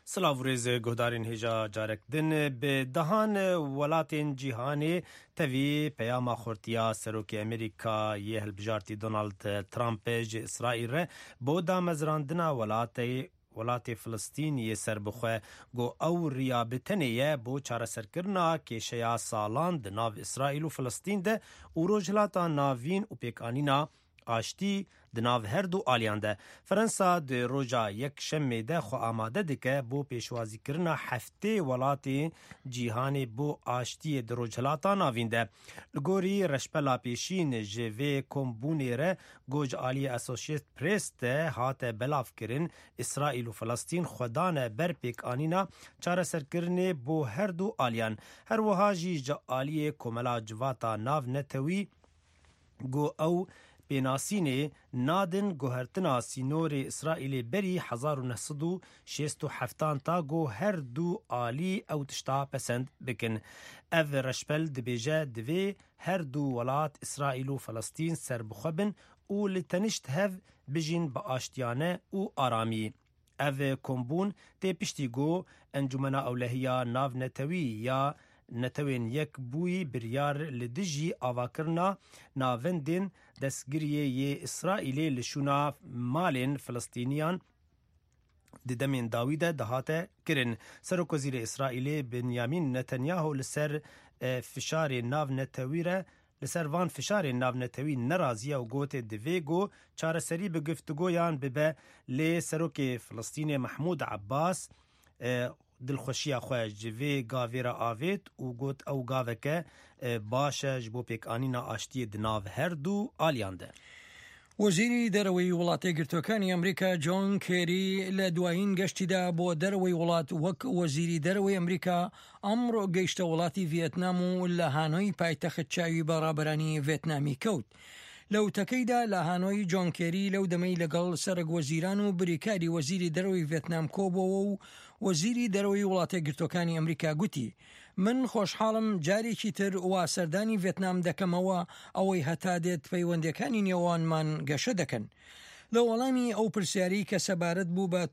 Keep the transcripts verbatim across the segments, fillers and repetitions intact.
سلاوریز گهدارین هجا جارک دن به دهان ولاتین جیهانی تاوی پیام خورتیا سروک امریکا یه هلبجارتی دونالد ترامپ ج اسرائیل ره بودا مزراندنا ولاتی ولات فلسطین یه سر بخواه گو او ریابتنیه بو چاره سرکرنا که شیا سالان ده ناو اسرائیل و فلسطین ده و روجلاتا ناوین و پیکانینا آشتی دناو هر دو آلیان ده. فرانسا ده روژا یک شمه ده خو آماده ده که بو پیشوازی کرنا هفته ولاتی جیهانی بو آشتی ده روجلاتا ناوین ده. لگوری رشپلا پیشین جوه کمبونی ره گوج آلی اسوشیت پریس ده هات بلاف کرن اسرائیل و فلسطین خودان بر پیک آنینا چاره سرکرنه بو هر دو آلیان. هر وحاجی جا آلی کملا جواتا ناو نتوی گو او بیناسینه نادن گوهرتنا سینور اسرائیل بری هزار و نهصد و شصت و هفت تا گو هر دو آلی او تشتا پسند بکن. او رشپل دبیجه دوی هر دو ولات اسرائیل و فلسطین سر بخوبن و لتنشت هف بجین با آشتیانه و آرامی. او کمبون تی پشتی گو انجمنا اولهیا ناو نتوی یا نتوین یک بوی بریار لدجی آواکرنا ناوندین دستگیریه یه اسرائیلی لشونا مالین فلسطینیان ددمین داویده دهاته کرن. سروک وزیر اسرائیلی بنیامین نتانیاهو لسر فشار ناو نتویره لسر وان فشار ناو نتوی نرازیه و گوت دویگو چاره سری به گفتگویان ببه لی سروک فلسطین محمود عباس دلخوشی خواه جوی گاوی را آوید و گوت او گاوه که باشه جبو پیک آنینا آشتی دناو هر دو آلیانده. وەزیری دەرەوەی وڵاتە گرتوەکانی ئەمریکا جۆن کێری لە دوایین گەشتیدا بۆ دەرەوەی وڵات وەک وەزیری دەرەوەی ئەمریکا ئەمڕۆ گەیشتە وڵاتی ڤێتنام و لە هانۆی پایتەخت چاوی بەڕابەرانی ڤێتنامی کەوت. لەو تەکەیدا لە هانۆی جۆن کێری لەو دەمەی لەگەڵ سەرک وەزیران و بریکاری وەزیری دەرەوەی ڤێتنام کۆبەوە و وەزیری دەرەوەی وڵاتە گرتوەکانی ئەمریکا گوتی من خۆشحاڵم جارێکی تر وا سەردانی ڤێتنام دەکەمەوە ئەوەی هەتا دێت پەیوەندیەکانی نێوانمان گەشە دەکەن. لە وەڵامی ئەو پرسیاری کە سەبارەت بوو بە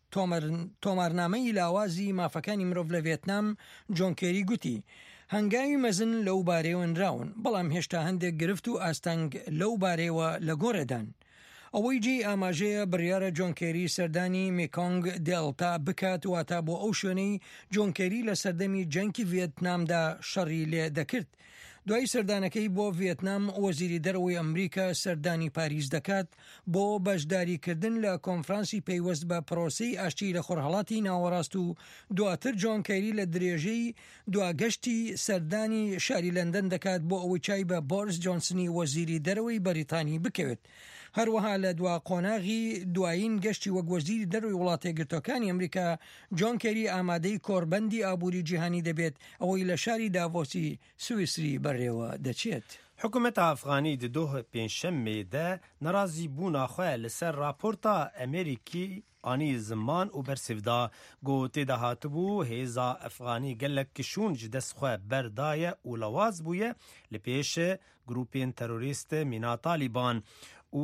تۆمارنامەی لاوازی مافەکانی مرۆڤ لە ڤێتنام جۆن کێری گوتی هەنگاوی مەزن لەو بارەیەوەنراون بەڵام هێشتا هەندێک گرفت و ئاستەنگ لەو بارەیەوە لە گۆڕێدان. ئەوەی جێی ئاماژەیە بڕیارە جۆن کێری سەردانی میکۆنگ دێڵتا بکات واتە بۆ ئەو شوێنەی جۆن کێری لە سەردەمی جەنگی ڤێتنامدا شەڕی لێ دەکرد. دوای سەردانەکەی بۆ ڤێتنام وەزیری دەرەوەی ئەمریکا سەردانی پاریس دەکات بۆ بەشداریکردن لە کۆنفرانسی پەیوەست بە پرۆسەی ئاشتی لە خۆرهەڵاتی ناوەڕاست و دواتر جۆن کێری لە درێژەی دواگەشتی سەردانی شاری لەندەن دەکات بۆ ئەوەی چای بە بۆریس جۆنسنی وەزیری دەرەوەی بەریتانی بکەوێت. هەروەها لە دوا قۆناغی دوایین گەشتی وەک وەزیری دەرەوەی وڵاتە گرتوەکانی ئەمریکا جۆن کێری ئامادەی کۆربەندی ئابووری جیهانی دەبێت ئەوەی لە شاری داڤۆسی سویسری بەڕێوە دەچێت. حکومت افغانی ده دو پنجشنبه ده نرازی بونا خواه لسر راپورتا امریکی آنی زمان و برسفدا گوته ده هاتبو هیزا افغانی گلک کشون جدس خواه بردایه و لواز بویه لپیش گروپین تروریست مینا طالبان و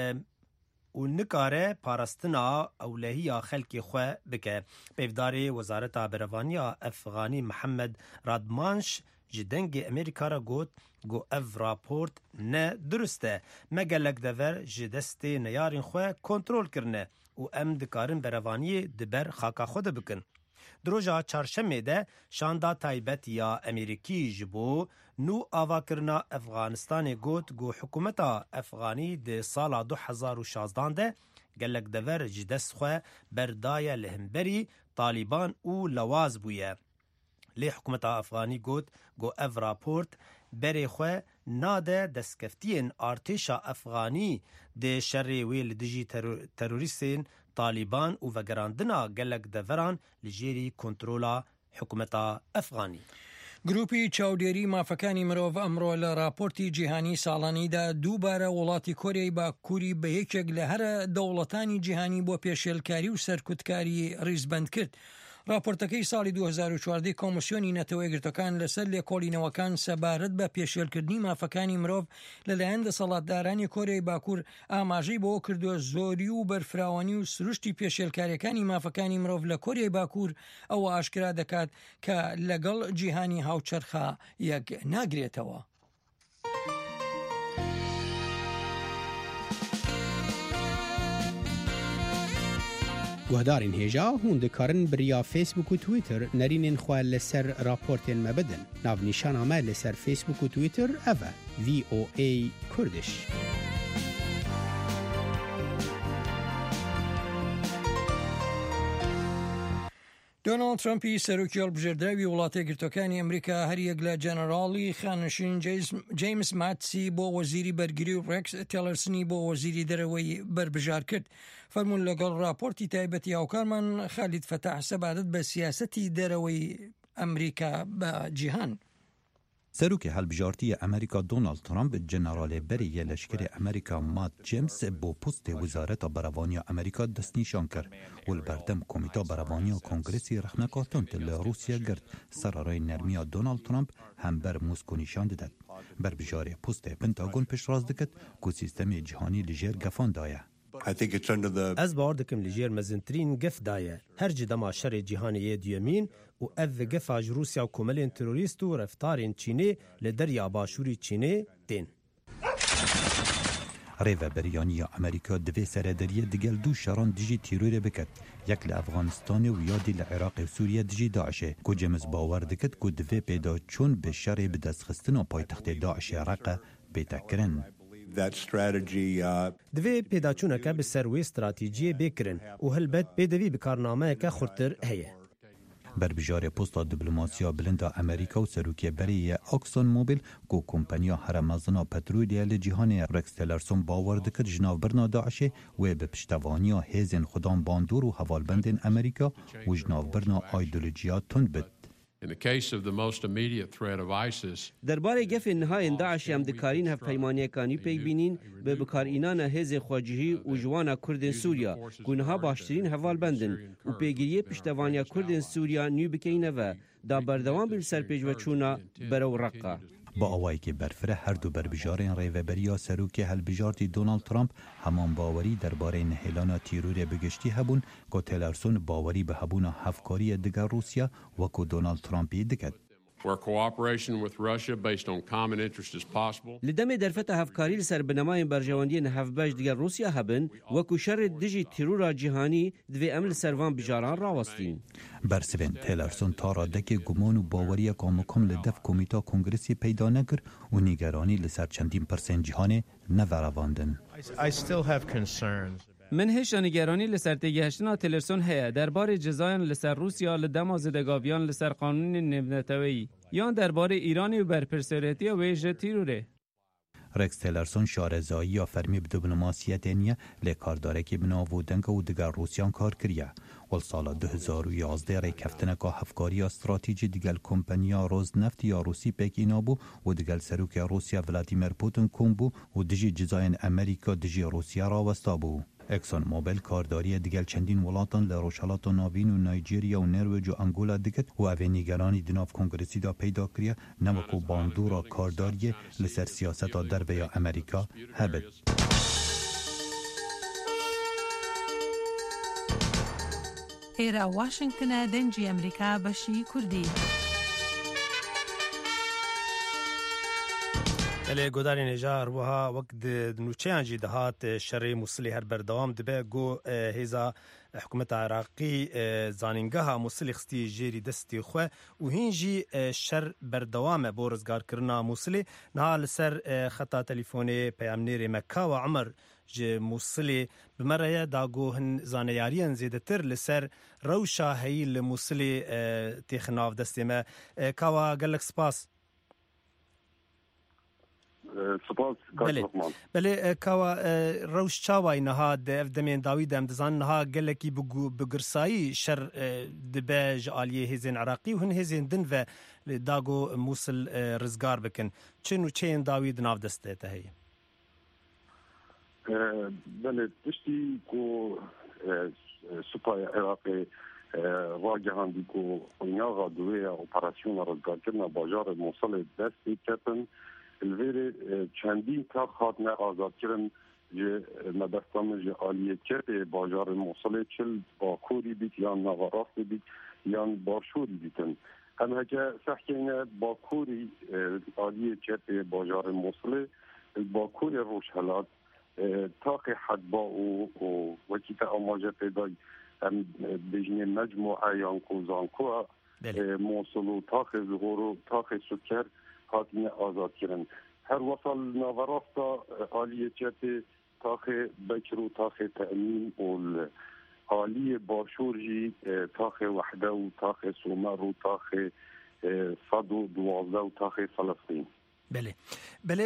و نکاره پارستنا اولهی خلکی خواه بکه. پیفداری وزارت بروانی افغانی محمد رادمانش جدنگ امریکا را گوت گو اف راپورت نه درسته مگلک دور جدست نیارین خواه کنترول کرنه و ام دکارن بروانی دبر خاکا خود بکن. دروژا چارشمه ده شاندا تایبت یا امریکی جبو نو آوا کرنا افغانستان گوت گو حکومتا افغانی ده سالا دو هزار و شازده ده گلک دور جدست خواه بردای لهمبری طالبان و لواز بویه. لی حکومت افغانی گوت گو اف راپورت بری خواه ناده دستکفتین ارتشا افغانی ده شر ویل دجی تروریستین طالبان و وگراندنا گلک دوران لجیری کنترولا حکومت افغانی. گروپی چاودێری مافەکانی مرۆڤ ئەمڕۆ لە راپۆرتی جیهانی ساڵانیدا دووبارە وڵاتی کۆریای باکووری بە یەکێک لە هەرە دەوڵەتانی جیهانی بۆ پێشێلکاری و سەرکوتکاری ڕیزبەند کرد. راپۆرتەکەی ساڵی دوو هەزار و چواردە کۆمسیۆنی نەتەوە یەکگرتوەکان لەسەر لێکۆڵینەوەکان سەبارەت بە پێشێلکردنی مافەکانی مرۆڤ لەلایەن دەسەڵاتدارانی کۆریای باکوور ئاماژەی بەوە کردووە زۆری و بەرفراوانی و سروشتی پێشێلکاریەکانی مافەکانی مرۆڤ لە کۆریای باکوور ئەوە ئاشکرا دەکات کە لەگەڵ جیهانی هاوچەرخە یەک ناگرێتەوە. گوهدارین هێژا هون دikarin biriya Facebook û Twitter nerînên xwe li ser raportên me bidin. Navnîşana me li ser Facebook û Twitter ev e V O A Kurdish. دۆناڵد ترامپی سەرۆکی هەڵبژێردراوی وڵاتە یەکگرتوەکانی ئەمریکا هەریەک لە جەنەراڵی خانشین جیمس ماتسی بۆ وەزیری بەرگری و ڕێکس تێلەرسنی بۆ وەزیری دەرەوەی بربژار کرد. فەرموون لەگەڵ راپۆرتی تایبەتی هاوکارمان خالید فەتاح سەبارەت بە سیاسەتی دەرەوەی ئەمریکا بە جیهان. سەرۆکی هەڵبژارتی ئەمریکا دۆناڵد ترامپ جەنەرالێ بەریە لەشکری ئەمریکا مات جیمس بۆ پۆستێ وزارەتە بەرەوانیا ئەمریکا دەستنیشان کرد و لە بەردەم کۆمیتا بەرەوانیا کۆنگرسی ڕەخنەکاتۆنت لە رووسیا گرت سەرەڕای نەرمیە دۆناڵد ترامپ هەمبەر موسکۆ نیشان دەدات. بربژارێ پۆستێ پنتاگۆن پێشڕاست دەکات کو سیستەمی جیهانی لەژێر گەفاندایە. Ez bawer dikim li jêr mezintirîn gef daye her ci dema şerê cîhanê yê duyemîn û ev gefa ji Rûsya û komelên terorîst û reftarên Çînê li derya başûrî Çînê tên. Rêveberiyanîya Amerîka divê serederiye digel dû şeran dijî tîrorê biket. Yek li Efganistanê û yadî li Iraqê û Sûriye dijî Daişê. Ku James bawer dikit ku divê pêda çûn bi şerê bi destxistina paytextê Daişê Iraqê bêtekirin. Divê pêdaçûneke bi ser wê stratîjiyê bêkirin û hilbet pêdivî bi karnameyeke xurtir heye. Berbijarê posta diplomasiya bilinda Amerîka û serokê berê Exxon Mobil ku kompanya heremezina petrolîya li cîhanê Rex Tillerson bawer dikir ji navbirina Daişê wê bi piştevaniya hêzên xwedan bandor û hevalbendên Amerîka û ji navbirina ideolojiya tund bit. Derbarê gefên nihayên Daişê em dikarîn hevpeymaniyekanî pêk bînin bi bikarînana hêzê xwecihî û ji wana Kurdên Sûriya ku niha baştirîn hevalbendin û pêgiriyê piştevaniya Kurdên Sûriya nû bikeyne ve da berdewam bi ser pêşveçûna berew Reqqa. Ba awayekê berfireh her du berbijarên rêveberiya serokê helbijartî Donald Trump heman bawerî derbarê nihêlana tîrorê bigiştî hebûn ku Tillerson bawerî bi hebûna hevkariyê diger Rûsya wekû Donald Trumpî diket. Li demê derfeta hevkarî li ser binemayên berjewendiyên hevbeş diger Rûsya hebin wekû şerê dijî tîrora cîhanî divê em li ser van bijaran rawestîn. Bersivên Tillerson ta radekê guman û baweriya komkom li dev komîta kongresî peyda nekir û nîgeranî li ser çendîn pirsên cîhanê neverevandin. Min hêşa nîgeranî li ser têgihiştina Tillerson heye derbarê cezayan li ser Rûsya li dema zêdegaviyan li ser qanûnên nêvneteweyî yan derbarê Îranê û berpirsêretiya wê ji tîrorê. Rex Tillerson şarezayiya fermî bi diplomasiyetê niye lê kardarekî bi nav û denga û diger Rûsyan kar kiriye. Wal sala du hezar û yazdê rêkeftineka hevkariya stratîjî digel kompanya Rosneft ya Rûsî pêkîna bû û digel serokê Rûsya Vladimir Putin kom bû û dijî cizayên Amerîka dijî Rûsya rawesta bû. Exxon Mobil kardariye digel çendîn welatan li Rojhilata Navîn û Nîjerya û Norwêc û Angola dikit û ev ê nîgeranî di nav kongresî da peyda kiriye ne wekû bandora kardariyê li ser siyaseta derve ya Amerîka hebit. ئێرە واشنگتنە دەنجی ئەمریکا بەشی کوردی. لێ گۆدارین هێژا هەروەها وەک نوچەیان jî dihat şerê Mosilê her berdewam dibe got hêza hikûmeta Iraqî zanîngeha Mosilê xistî jêrî destê xwe û hîn jî şer berdewam e bo rizgarkirina Mosilê. Niha li ser xeta telîfonê peyamnêrê me Kawa Emer ji Mosilê bi me re ye da got hin zaneyariyan zêdetir li ser rewşa heyî li Mosilê têxin nav destê me. Kawa gelek spas. بله کاوا روش چاوای نها د دمین داوید ام دزان نها گلکی بگرسایی شر دبه جالیه هزین عراقی و هن هزین دن و داگو موصل رزگار بکن چنو چین داوید ناو دسته تهی بله تشتی کو سپای عراقی واجهاندی که قیناغا دوی اپراسیون رزگار کردن باجار موصل دستی کتن الویر چندین تا خاتنه آزاد کردن جه مدستان جه آلیه کرد باجار موصل چل باکوری بیت یا نواراست بیت یا بارشوری بیتن اما که سحکینه باکوری آلیه کرد باجار موصل باکوری روشهلات تاق حدبا و وکیت آماجه پیدای بجنه مجموعه یانکو زانکو موصل و تاق زغور و تاق سکر هاتین آزاد کردن هر وصل ناوراستا آلیه کرد تاق بکر و تاق تأمین و آلیه باشورجی تاق وحده و تاق سومر و تاق صد و دوازده و تاق فلسطین بله بله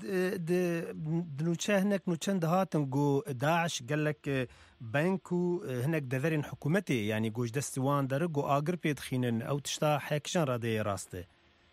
دنوچه هناك نوچن دهاتن جو داعش قال لك بانكو هناك دذرين حكومتي يعني جوج دستوان دار جو آگر بيد خينن او تشتا حكشن راده راسته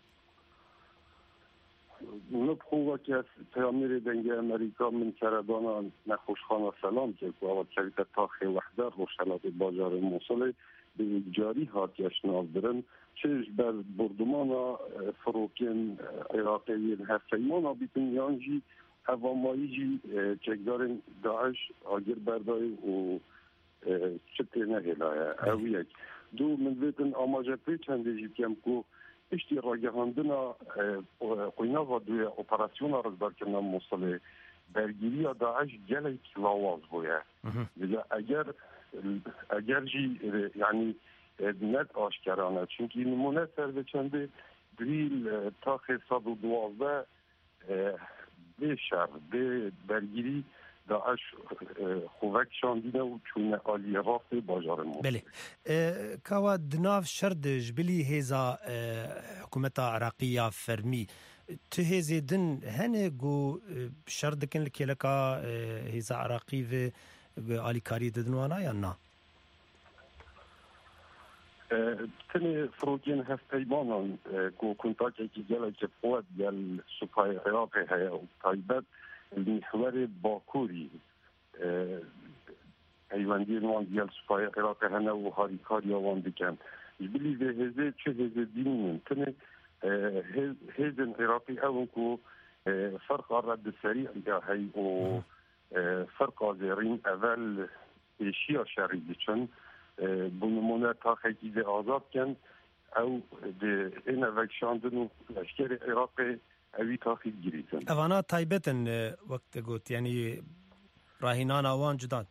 نبخو وكاس تامير دنگ امريكا من كردانا نخوش خانه سلام که اول شرکت تاخی وحده روشلات بازار موصل به جاری هاتیش ناظرن چش بر بردمان فروکین عراقی هفتیمان بیتن یانجی هوامایی جی چکدارن داعش آگر بردای و چطه نهلایه او یک دو من بیتن آماجه پی چنده جی کم که اشتی راگهاندنا قیناغا دوی اپراسیون رزدار کنن موصل برگیری داعش گلی کلاواز بویه اگر اگر جی یعنی net آشکارانه چونکی نمونه سر چنده دریل تاخ صد و دوازده به شهر به برگیری داعش خوک شاندینه و چون آلی راست باجار موصل بله کوا دناف شردج بلی هیزا حکومت عراقیه فرمی تو هیزی دن هنه گو شردکن لکلکا هیزا عراقی و آلی کاری ددنوانا یا نه؟ تنی فروگین هفتیمانان که کنتاکی که گله که قوت گل سپای عراقی هیا و تایبت المحور باکوری ایواندی نوان گل سپای عراقی هنه و هاریکاری آوان بکن بلی به هزه چه هزه دینین تنی هزن عراقی اون که فرق رد سریع هی و فرق زیرین اول ایشیا شریدی چون بنمونه تاخیکی ده آزاد کن او ده این وکشاندن و لشکر عراقی اوی تاخیق گریدن اوانا تایبتن وقت گوت یعنی راهینان آوان جداد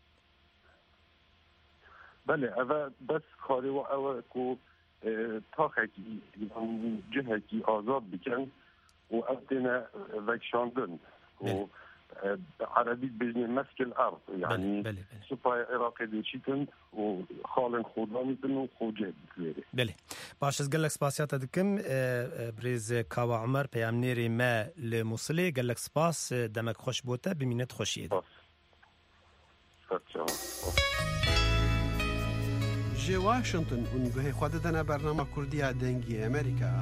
بله اوه بس کاری و اوه که تاخیکی جهکی آزاد بکن و او دینه وکشاندن و عربي بجنة مسك الأرض يعني بله بله سپای عراقي ديشيتن وخالن خودانيتن وخوجه بكليري بله باش از قالك سباسيات دكم بريز كاوا عمر بيامنيري ما لموصلي قالك سباس دمك خوش بوتا بمينت خوشيد جي واشنطن ونگوه خود دنا برنامه كردية دنگي أمريكا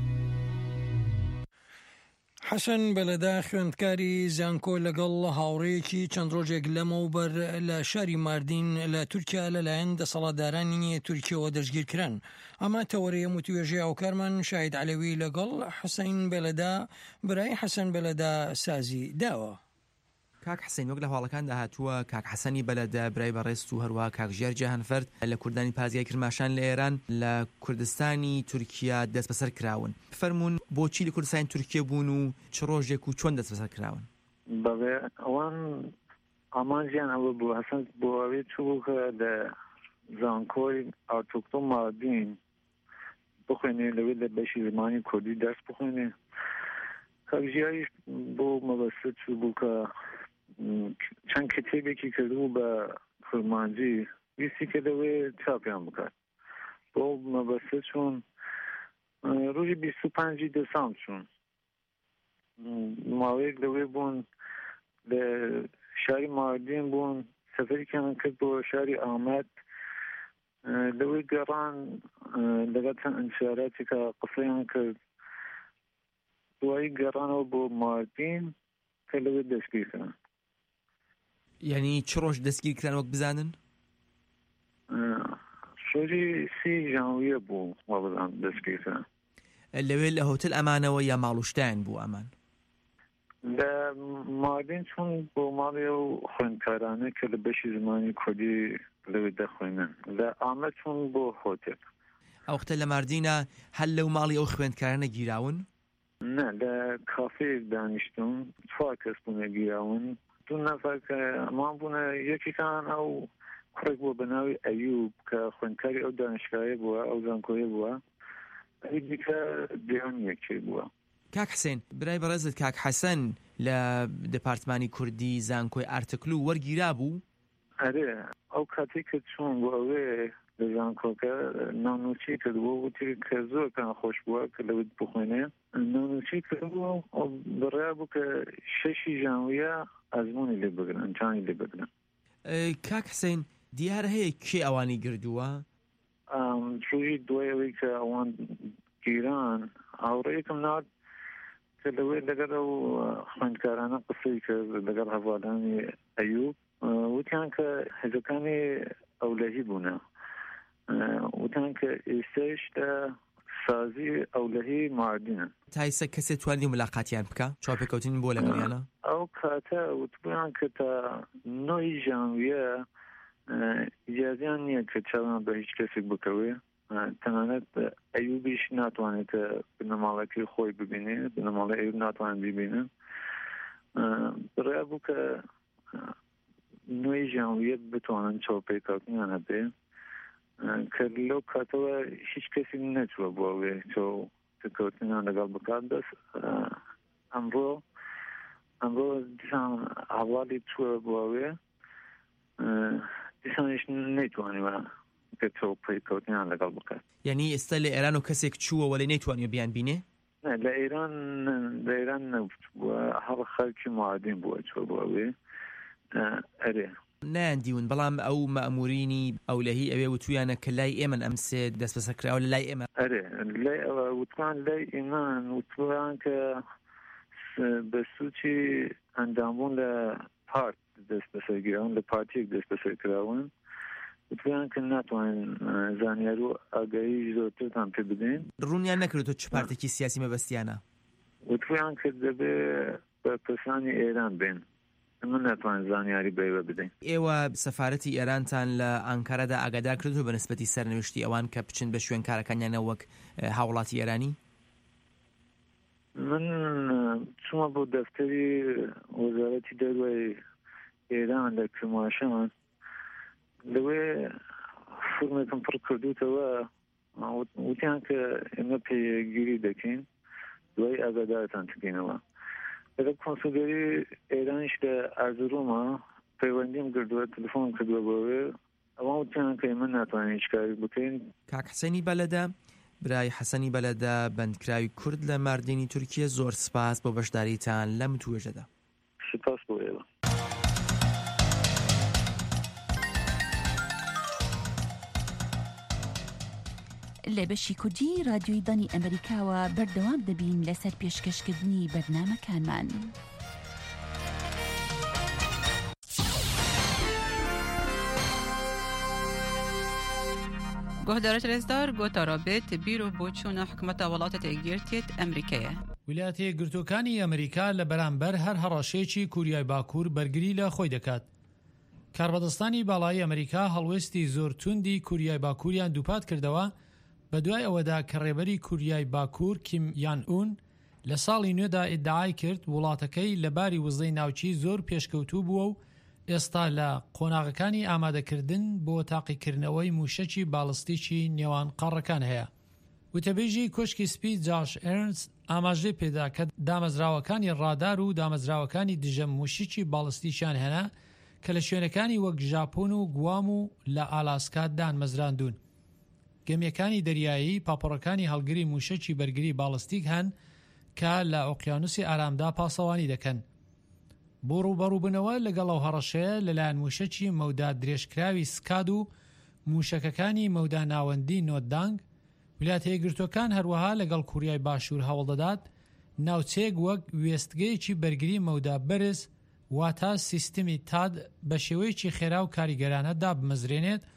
حەسەن بەلەدا خوێندکاری زانکۆ لەگەڵ هاوڕێیەکی چەند ڕۆژێک لەمەوبەر لە شاری ماردین لە تورکیا لەلایەن دەسەڵاتدارانی تورکیەوە دەستگیرکران. ئەمە تەوەریە وتوێژەی هاوکارمان شاهید عەلەوی لەگەڵ حوسێن بەلەدا برای حەسەن بەلەدا سازی داوە. کاک حسین وەک لە هەواڵەکاندا هاتووە کاک حەسەنی بەلەدا برای بەڕێست و هەروە کاک ژیار جەهانفەرد لە کوردانی پازگای کرماشان لە ئێران لە کوردستانی تورکیا دەست بەسەر کراون. فەرمونون بۆچی لە کوردستانی تورکیا بوون و چ ڕۆژێک و چۆن دەست بەسەر کراون؟ بەڵێ ئەوان ئامانجیان ئەوە بوو هەسەن بۆ ئەوەی چوو کە لە زانکۆی ئاتۆکتۆن ماردین بخوێنێ لەوێ لە بەشی زمانی کوردی دەست بخوێنێ. کاک ژیاریش بۆ مەبەستە چوو بوو کە چەند کتێبێکی کردبوو بە کورمانجی ویستی کە لەوێ چاپیان بکات بۆ مەبەستە چوون ڕۆژی بیست و پەنجی دەسامبر چوون ماوەیەک لەوێ بوون لە شاری ماردین بوون سەفەرێکیان کرد بۆ شاری ئامەد لەوێ گەڕان لەگەڵ چەند ئینشاراتی کە قسەیان کرد دوایی گەڕانەوە بۆ ماردین کە لەوێ دەستگیرکران. یعنی چ ڕۆژ دەستگیرکران وەک بزانن؟ ڕۆژی سی ژانویە بوو وەڵام دەستگیرکردن لەوێ لە هۆتل ئەمانەوە یا ماڵوشتیان بوو ئەمان لە ماردین چون بۆ ماڵی و خوێندکارانە کە لە بەشی زمانی کوردی لەوێ دەخوێنن لە ئامە چون بۆ هۆتل ئەو وەختە لە ماردینە هەل لەو ماڵی ئەو خوێندکارانە گیراون نه لە کافەیەک دانیشتون چوار کەس بوونە گیراون دوو نەفەر کە ئەمان بوونە یەکێکان ئەو کوڕێک بووە بە ناوی ئەیوب کە خوێندکاری ئەو دانیشگایە بووە ئەو زانکۆیە بووە ئەوی دیکە دیان یەکێ بووە کاک حسێن برای بەڕێزت کاک حەسەن لە دپارتمانی کوردی زانکۆی ئارتکل و وەرگیرا بوو ئەرێ ئەو کاتێک کە چوون بۆ ئەوێ لە زانکۆکە نانوچی کردبووە وتی کە زۆرکان خۆش بووە کە لەوت بخوێنێ نانوچی کردبووە بڕیا بوو کە شەشی ژانویە ئەزموونی لێ بگرن ئەنجانی لێ بگرن کاک حسێن دیارە هەیە کێ ئەوانی گردووە ڕووی دوایەوەی کە ئەوان گیران هاوڕێیەکم نات کە لەوێ لەگەڵ ئەو خوێندکارانە قسەی کرد لەگەڵ هەڤادانی ئەیوب وتیان کە هێزەکانی ئەولەهی بوونە وتیان کە ئێستاش لە سازی ئەولەهی ماردینە تایسە کەسێ توانی ملاقاتیان بکە چاوپێکەوتنی بۆ لەگەڵیانە ئەو کاتە وتبیان کە تا نۆی ژانویە ئیجازیان نییە کە چاوان بە هیچ کەسێک بکەوێ تەنانەت ئەیوبیش ناتوانێت کە بنەماڵەکەی خۆی ببینێ بنەماڵی ئەیوب ناتوانێت ببینن بڕیا بوو کە نۆی ژانویە بتوانن چاوپێکەوتنیان هەبێ کە لەو کاتەوە هیچ کەسی نەچووە بۆ ئەوێ چاوپێکەوتنیان لەگەڵ بکات بەس ئەمڕۆ ئەمڕۆ دیسان هەواڵی چووە بۆ ئەوێ دیسانیش نەیتوانیوە کە چاوپێکەوتنیان لەگەڵ بکات یعنی ئێستا لە ئێران و کەسێک چووە وەڵێ نەیتوانیوە بیان بینێ لە ئێران لە ئێران نەوت بووە هەڵ خەڵکی معادین بووە چووە بۆ ئەوێ ئەرێ نایاندیون بەڵام ئەو مەئمورینی ئەولەهی ئەوێ وتویانە کە لای ئێمە ئەمسێ دەست بەسەرکراوە لە لای ئێمە ئەرێ لای ئەوە وتوان لای ئێمان وتوان کە بە سوچی ئەندامبوون لە پارت دەست بەسەرگیراون لە پارتیەک دەست بەسەرکراون وتوان کە ناتوانین زانیاری و ئاگایی زۆرترتان پێ بدەین ڕوونیان نەکردو چ پارتێکی سیاسی مەبەستیانە وتوان کە دەبێ بە کەسانی ئێران بێن من ناتوانین زانیاری بەیوە بدەین ئێوە سەفارەتی ئێرانتان لە ئەنکارەدا ئاگادار کردو بە نسبەتی سەرنوشتی ئەوان کە بچن بە شوێن کارەکانیانە وەک هاوڵاتی ئێرانی من چوومە بۆ دەفتەری وەزارەتی دەروای ئێران لە کرماشان لەوێ فورمێکم پڕ کردوتەوە وتیان کە ئێمە پێگیری دەکەین دوای ئاگادارتان بکەینەوە لەگەڵ کۆنسولگەری ئێرانیش لە ئەرزروومە پەیوەندیم کردووە تەلەفۆن کردووە بۆوێ ئەوان وتیان کە ئێمە ناتوانین هیچ کاری بکەین کاک حسەنی بەلەدە برای حەسەنی بەلەدە بەندکراوی کورد لە ماردینی تورکیە زۆر سپاس بۆ بەشداریتان لەم توێژەدا سپاس بۆ ئێوە لە بەشی کوردی رادیۆی دانی ئەمریکاوە بەردەوام دەبین لەسەر پێشکەشکردنی بەرنامەکانمان. گۆهدارە رێزدار گۆتا ڕابێت بیرۆ بۆ چوونە حکومەتە وڵاتە تێگیرتێت ئەمریکایە. ویلایەتە یەکگرتووەکانی ئەمریکا لە بەرامبەر هەر هەڕاشەیەکی کوریای باکوور بەرگری لە خۆی دەکات. کاربەدەستانی باڵایی ئەمریکا هەڵوێستی زۆر توندی کوریای باکووریان دووپات کردەوە بە دوای ئەوەدا کە ڕێبەری کوریای باکوور کیم یان ئون لە ساڵی نوێدا ئیدعای کرد وڵاتەکەی لە باری وزەی ناوچی زۆر پێشکەوتوو بووە و ئێستا لە قۆناغەکانی ئامادەکردن بۆ تاقیکردنەوەی موشەکی باڵستیکی نێوان قاڕەکان هەیە. وتەبێژی کۆشکی سپی جاش ئێرنس ئاماژەی پێدا کە دامەزراوەکانی ڕادار و دامەزراوەکانی دژە موشیکی باڵستیشیان هێنا کە لە شوێنەکانی وەک ژاپۆن و گوام و لە ئالاسکا دانمەزراندون. گەمیەکانی دەریایی پاپۆڕەکانی هەڵگری موشەکی بەرگری باڵستیک هەن کە لە ئۆقیانوسی ئارامدا پاسەوانی دەکەن. بۆ ڕوبەڕووبنەوە لەگەڵ ئەو هەڕەشەیە لەلایەن موشەکی مەودا درێژکراوی سکاد و موشەکەکانی مەودا ناوەندی نۆتدانگ ویلایەتە یەکگرتووەکان هەروەها لەگەڵ کوریای باشوور هەوڵ دەدات ناوچەیەک وەک وێستگەیەکی بەرگری مەودا بەرز واتە سیستمی تاد بە شێوەیەکی خێرا و کاریگەرانە دابمەزرێنێت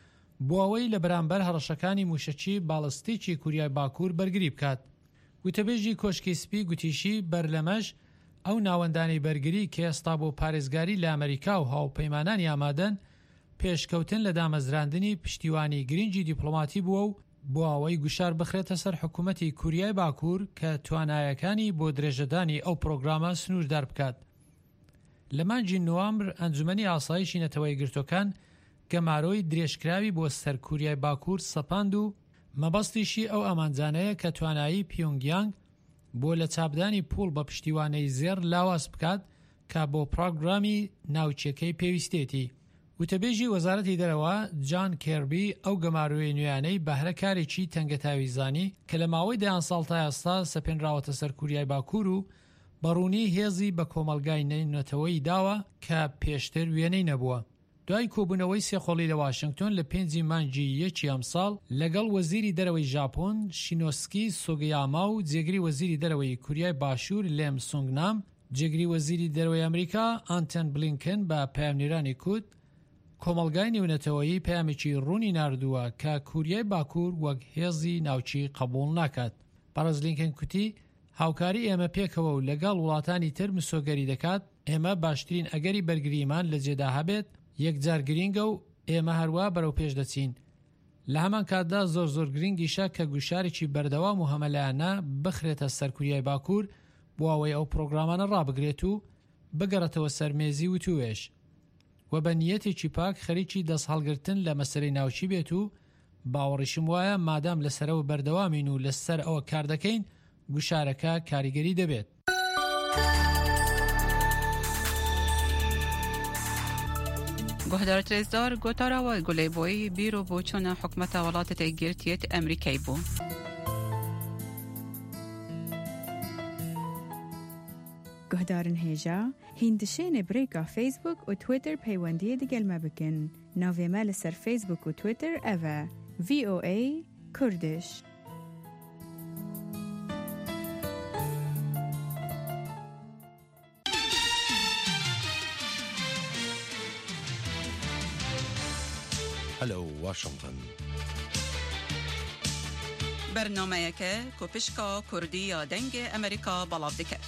بۆ ئەوەی لە بەرامبەر هەڕەشەکانی موشەچی باڵستیکی کوریای باکوور بەرگری بکات. وتەبێژی کۆشکی سپی گوتیشی بەرلەمەش ئەو ناوەندانی بەرگری کە ئێستا بۆ پارێزگاری لە ئەمریکا و هاوپەیمانانی ئامادەن پێشکەوتن لە دامەزراندنی پشتیوانی گرنگی دیپلۆماتی بووە و بۆ ئەوەی گوشار بخرێتە سەر حکوومەتی کوریای باکوور کە توانایەکانی بۆ درێژەدانی ئەو پرۆگرامە سنووردار بکات. لە مانگی نوامبر ئەنجومەنی ئاسایشی نەتەوەی گرتوەکان گەمارۆی درێژکراوی بۆ سەر کوریای باکوور سەپاند و مەبەستیشی ئەو ئامانجانەیە کە توانایی پیۆنگیانگ بۆ لە چاپدانی پوڵ بە پشتیوانەی زێر لاواز بکات کە بۆ پروگرامی ناوچەکەی پێویستێتی. وتەبێژی وەزارەتی دەرەوە جان کێربی ئەو گەماروی نوێیانەی بەهرە کارێکی تەنگەتاویزانی کە لە ماوەی دەیان ساڵ تا ئێستا سەپێنراوەتە سەر کوریای باکوور و بەڕوونی هێزی بە کۆمەلگای نەتەوەی داوە کە پێشتر وێنەی نەبووە. دوای کۆبوونەوەی سێخۆڵی لە واشنگتن لە پێنجی مانگی یەکی ئەمساڵ لەگەڵ وەزیری دەرەوەی ژاپۆن شینۆسکی سۆگەیاما و جێگری وەزیری دەرەوەی کوریای باشوور لێم سونگنام، جێگری وەزیری دەرەوەی ئەمریکا ئانتۆن بلینکن بە پەیامنێرانی کوت کۆمەلگای نێونەتەوەیی پەیامێکی ڕوونی ناردووە کە کوریای باکوور وەک هێزی ناوچی قبول ناکات. بەڕێز لینکن کوتی هاوکاری ئێمە پێکەوە و لەگەڵ وڵاتانی تر مسۆگەری دەکات. ئێمە باشترین ئەگەری بەرگریمان لە جێدا هەبێت یەکجار گرینگە و ئێمە هەروە بەرەو پێش دەچین. لە هەمان کاتدا زۆر زۆر گرنگیشە کە گوشارێکی بەردەوام و هەمەلایانە بخرێتە سەر کوریای باکوور بۆ ئەوەی ئەو پرۆگرامانە ڕابگرێت و بگەڕێتەوە سەرمێزی و توێش و بە نیەتێکی پاک خەریکی دەست هەڵگرتن لە مەسەرەی ناوچی بێت و باوەڕیشم وایە مادام لەسەرەوە بەردەوامین و لەسەر ئەوە کار دەکەین گوشارەکە کاریگەری دەبێت. گۆهدار ترێزدار گۆتاراوە گولەیبۆیی بیرۆ بۆ چۆنە حکومەتە وڵاتە گرتیێت ئەمریکای بوو. گۆهدارن هێژا هیندشێنێ برێکا فیسبوک و تویتر پەیوەندیە دەگەلمە بکەن. ناوێمە لەسەر فیسبوک و تویتر ئەڤە ڤی ئۆ ئەی کوردش. هلو واشنطن. برنامه‌یەکە کۆپشکا کوردی یا دەنگ ئەمریکا بەڵاو دەکات.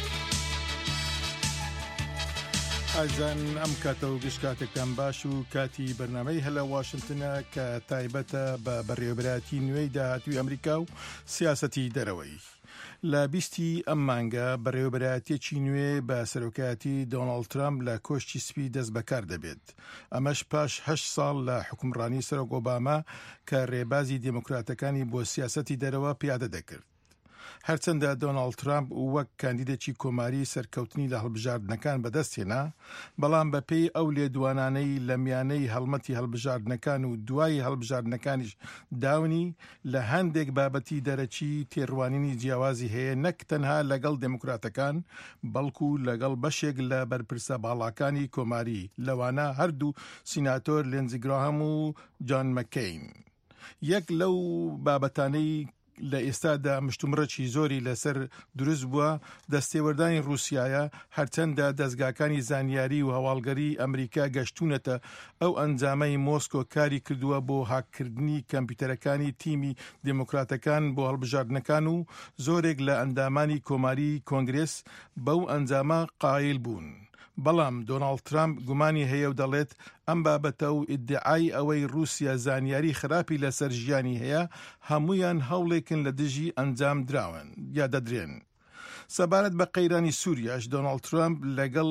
ئازان ئەم کاتەوە گشتاتێکتان باش و کاتی بەرنامەی هەلە واشنتنە کە تایبەتە بە بەڕێوەبەراتی نوێی داهاتووی ئەمریکا و سیاسەتی دەرەوەی. لە بیستی ئەم مانگە بەڕێوەبەراتێکی نوێ بە سەرۆکایەتی دۆناڵد ترامپ لە کۆشتی سپی دەست بەکار دەبێت. ئەمەش پاش هەشت ساڵ لە حکومڕانی سەرۆک ئۆباما کە ڕێبازی دموکراتەکانی بۆ سیاسەتی دەرەوە پیادە دەکرد. هەرچەندە دۆناڵد ترامپ وەک کاندیدێکی کۆماری سەرکەوتنی لە هەڵبژاردنەکان بەدەستهێنا، بەڵام بەپێی ئەو لێدوانانەی لە میانەی هەڵمەتی هەڵبژاردنەکان و دوای هەڵبژاردنەکانیش داونی لە هەندێک بابەتی دەرەچی تێڕوانینی جیاوازی هەیە، نەک تەنها لەگەڵ دموکراتەکان بەڵکو لەگەڵ بەشێک لە بەرپرسە باڵاکانی کۆماری، لەوانە هەردوو سیناتۆر لێنزی گراهام و جان مەکەین. یەک لەو بابەتانەی لە ئێستادا مشتومڕەکی زۆری لەسەر دروست بووە دەستێوەردانی رووسایە، هەرچەندە دەستگاکانی زانیاری و هەواڵگەری ئەمریکا گەشتونەتە ئەو ئەنجامەی مۆسکۆ کاری کردووە بۆ هاکردنی کەمپیوتەرەکانی تیمی دموکراتەکان بۆ هەڵبژاردنەکان و زۆرێک لە ئەندامانی کۆماری کۆنگرێس بەو ئەنجامە قایل بوون. بەڵام دۆناڵد ترامپ گومانی هەیە و دەڵێت ئەم بابەتە و ئیدعای ئەوەی رووسیا زانیاری خراپی لەسەر ژیانی هەیە هەمویان هەوڵێکن لە دژی ئەنجام دراون یا دەدرێن. سەبارەت بە قەیرانی سووریاش دۆناڵد ترامپ لەگەڵ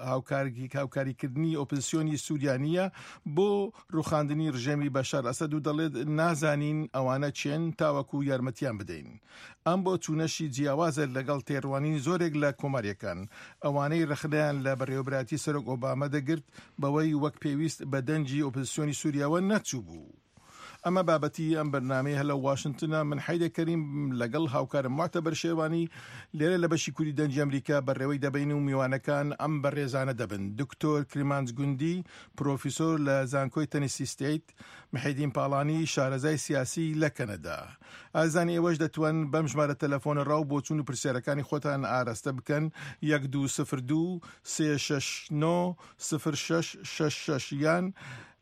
هاوکاریکردنی ئۆپۆزیسیۆنی سووریانیە بۆ ڕوخاندنی ڕژێمی بەشار ئەسەد و دەڵێت نازانین ئەوانە چێن تاوەکو یارمەتیان بدەین. ئەم بۆ چوونەشی جیاوازە لەگەڵ تێڕوانین زۆرێک لە کۆماریەکان، ئەوانەی ڕخنیان لە بەڕێوەبەراتی سەرۆک ئۆباما دەگرت بەوەی وەک پێویست بە دەنجی ئۆپۆزیسیۆنی سووریاوە نەچوو بوو. ئەمە بابەتی ئەم بەرنامەی هەلە واشنتنە. من حیدە کەریم لەگەڵ هاوکارم واتە بەرشێوانی لێرە لە بەشی کوردی دەنجی ئەمریکا بەڕێوەی دەبین و میوانەکان ئەم بەڕێزانە دەبن. دکتۆر کریمانج گوندی پرۆفیسۆر لە زانکۆی تەنیسی ستیت، محیدین پاڵانی شارەزای سیاسی لە کەنەدا. ئازانی ئێوەش دەتوان بەم ژمارە تەلەفۆنە ڕاو بۆ چوون و پرسیارەکانی خۆتان ئاراستە بکەن یەک دوو سفر دوو سێ شەش نۆ سفر شەش شەش شەش یان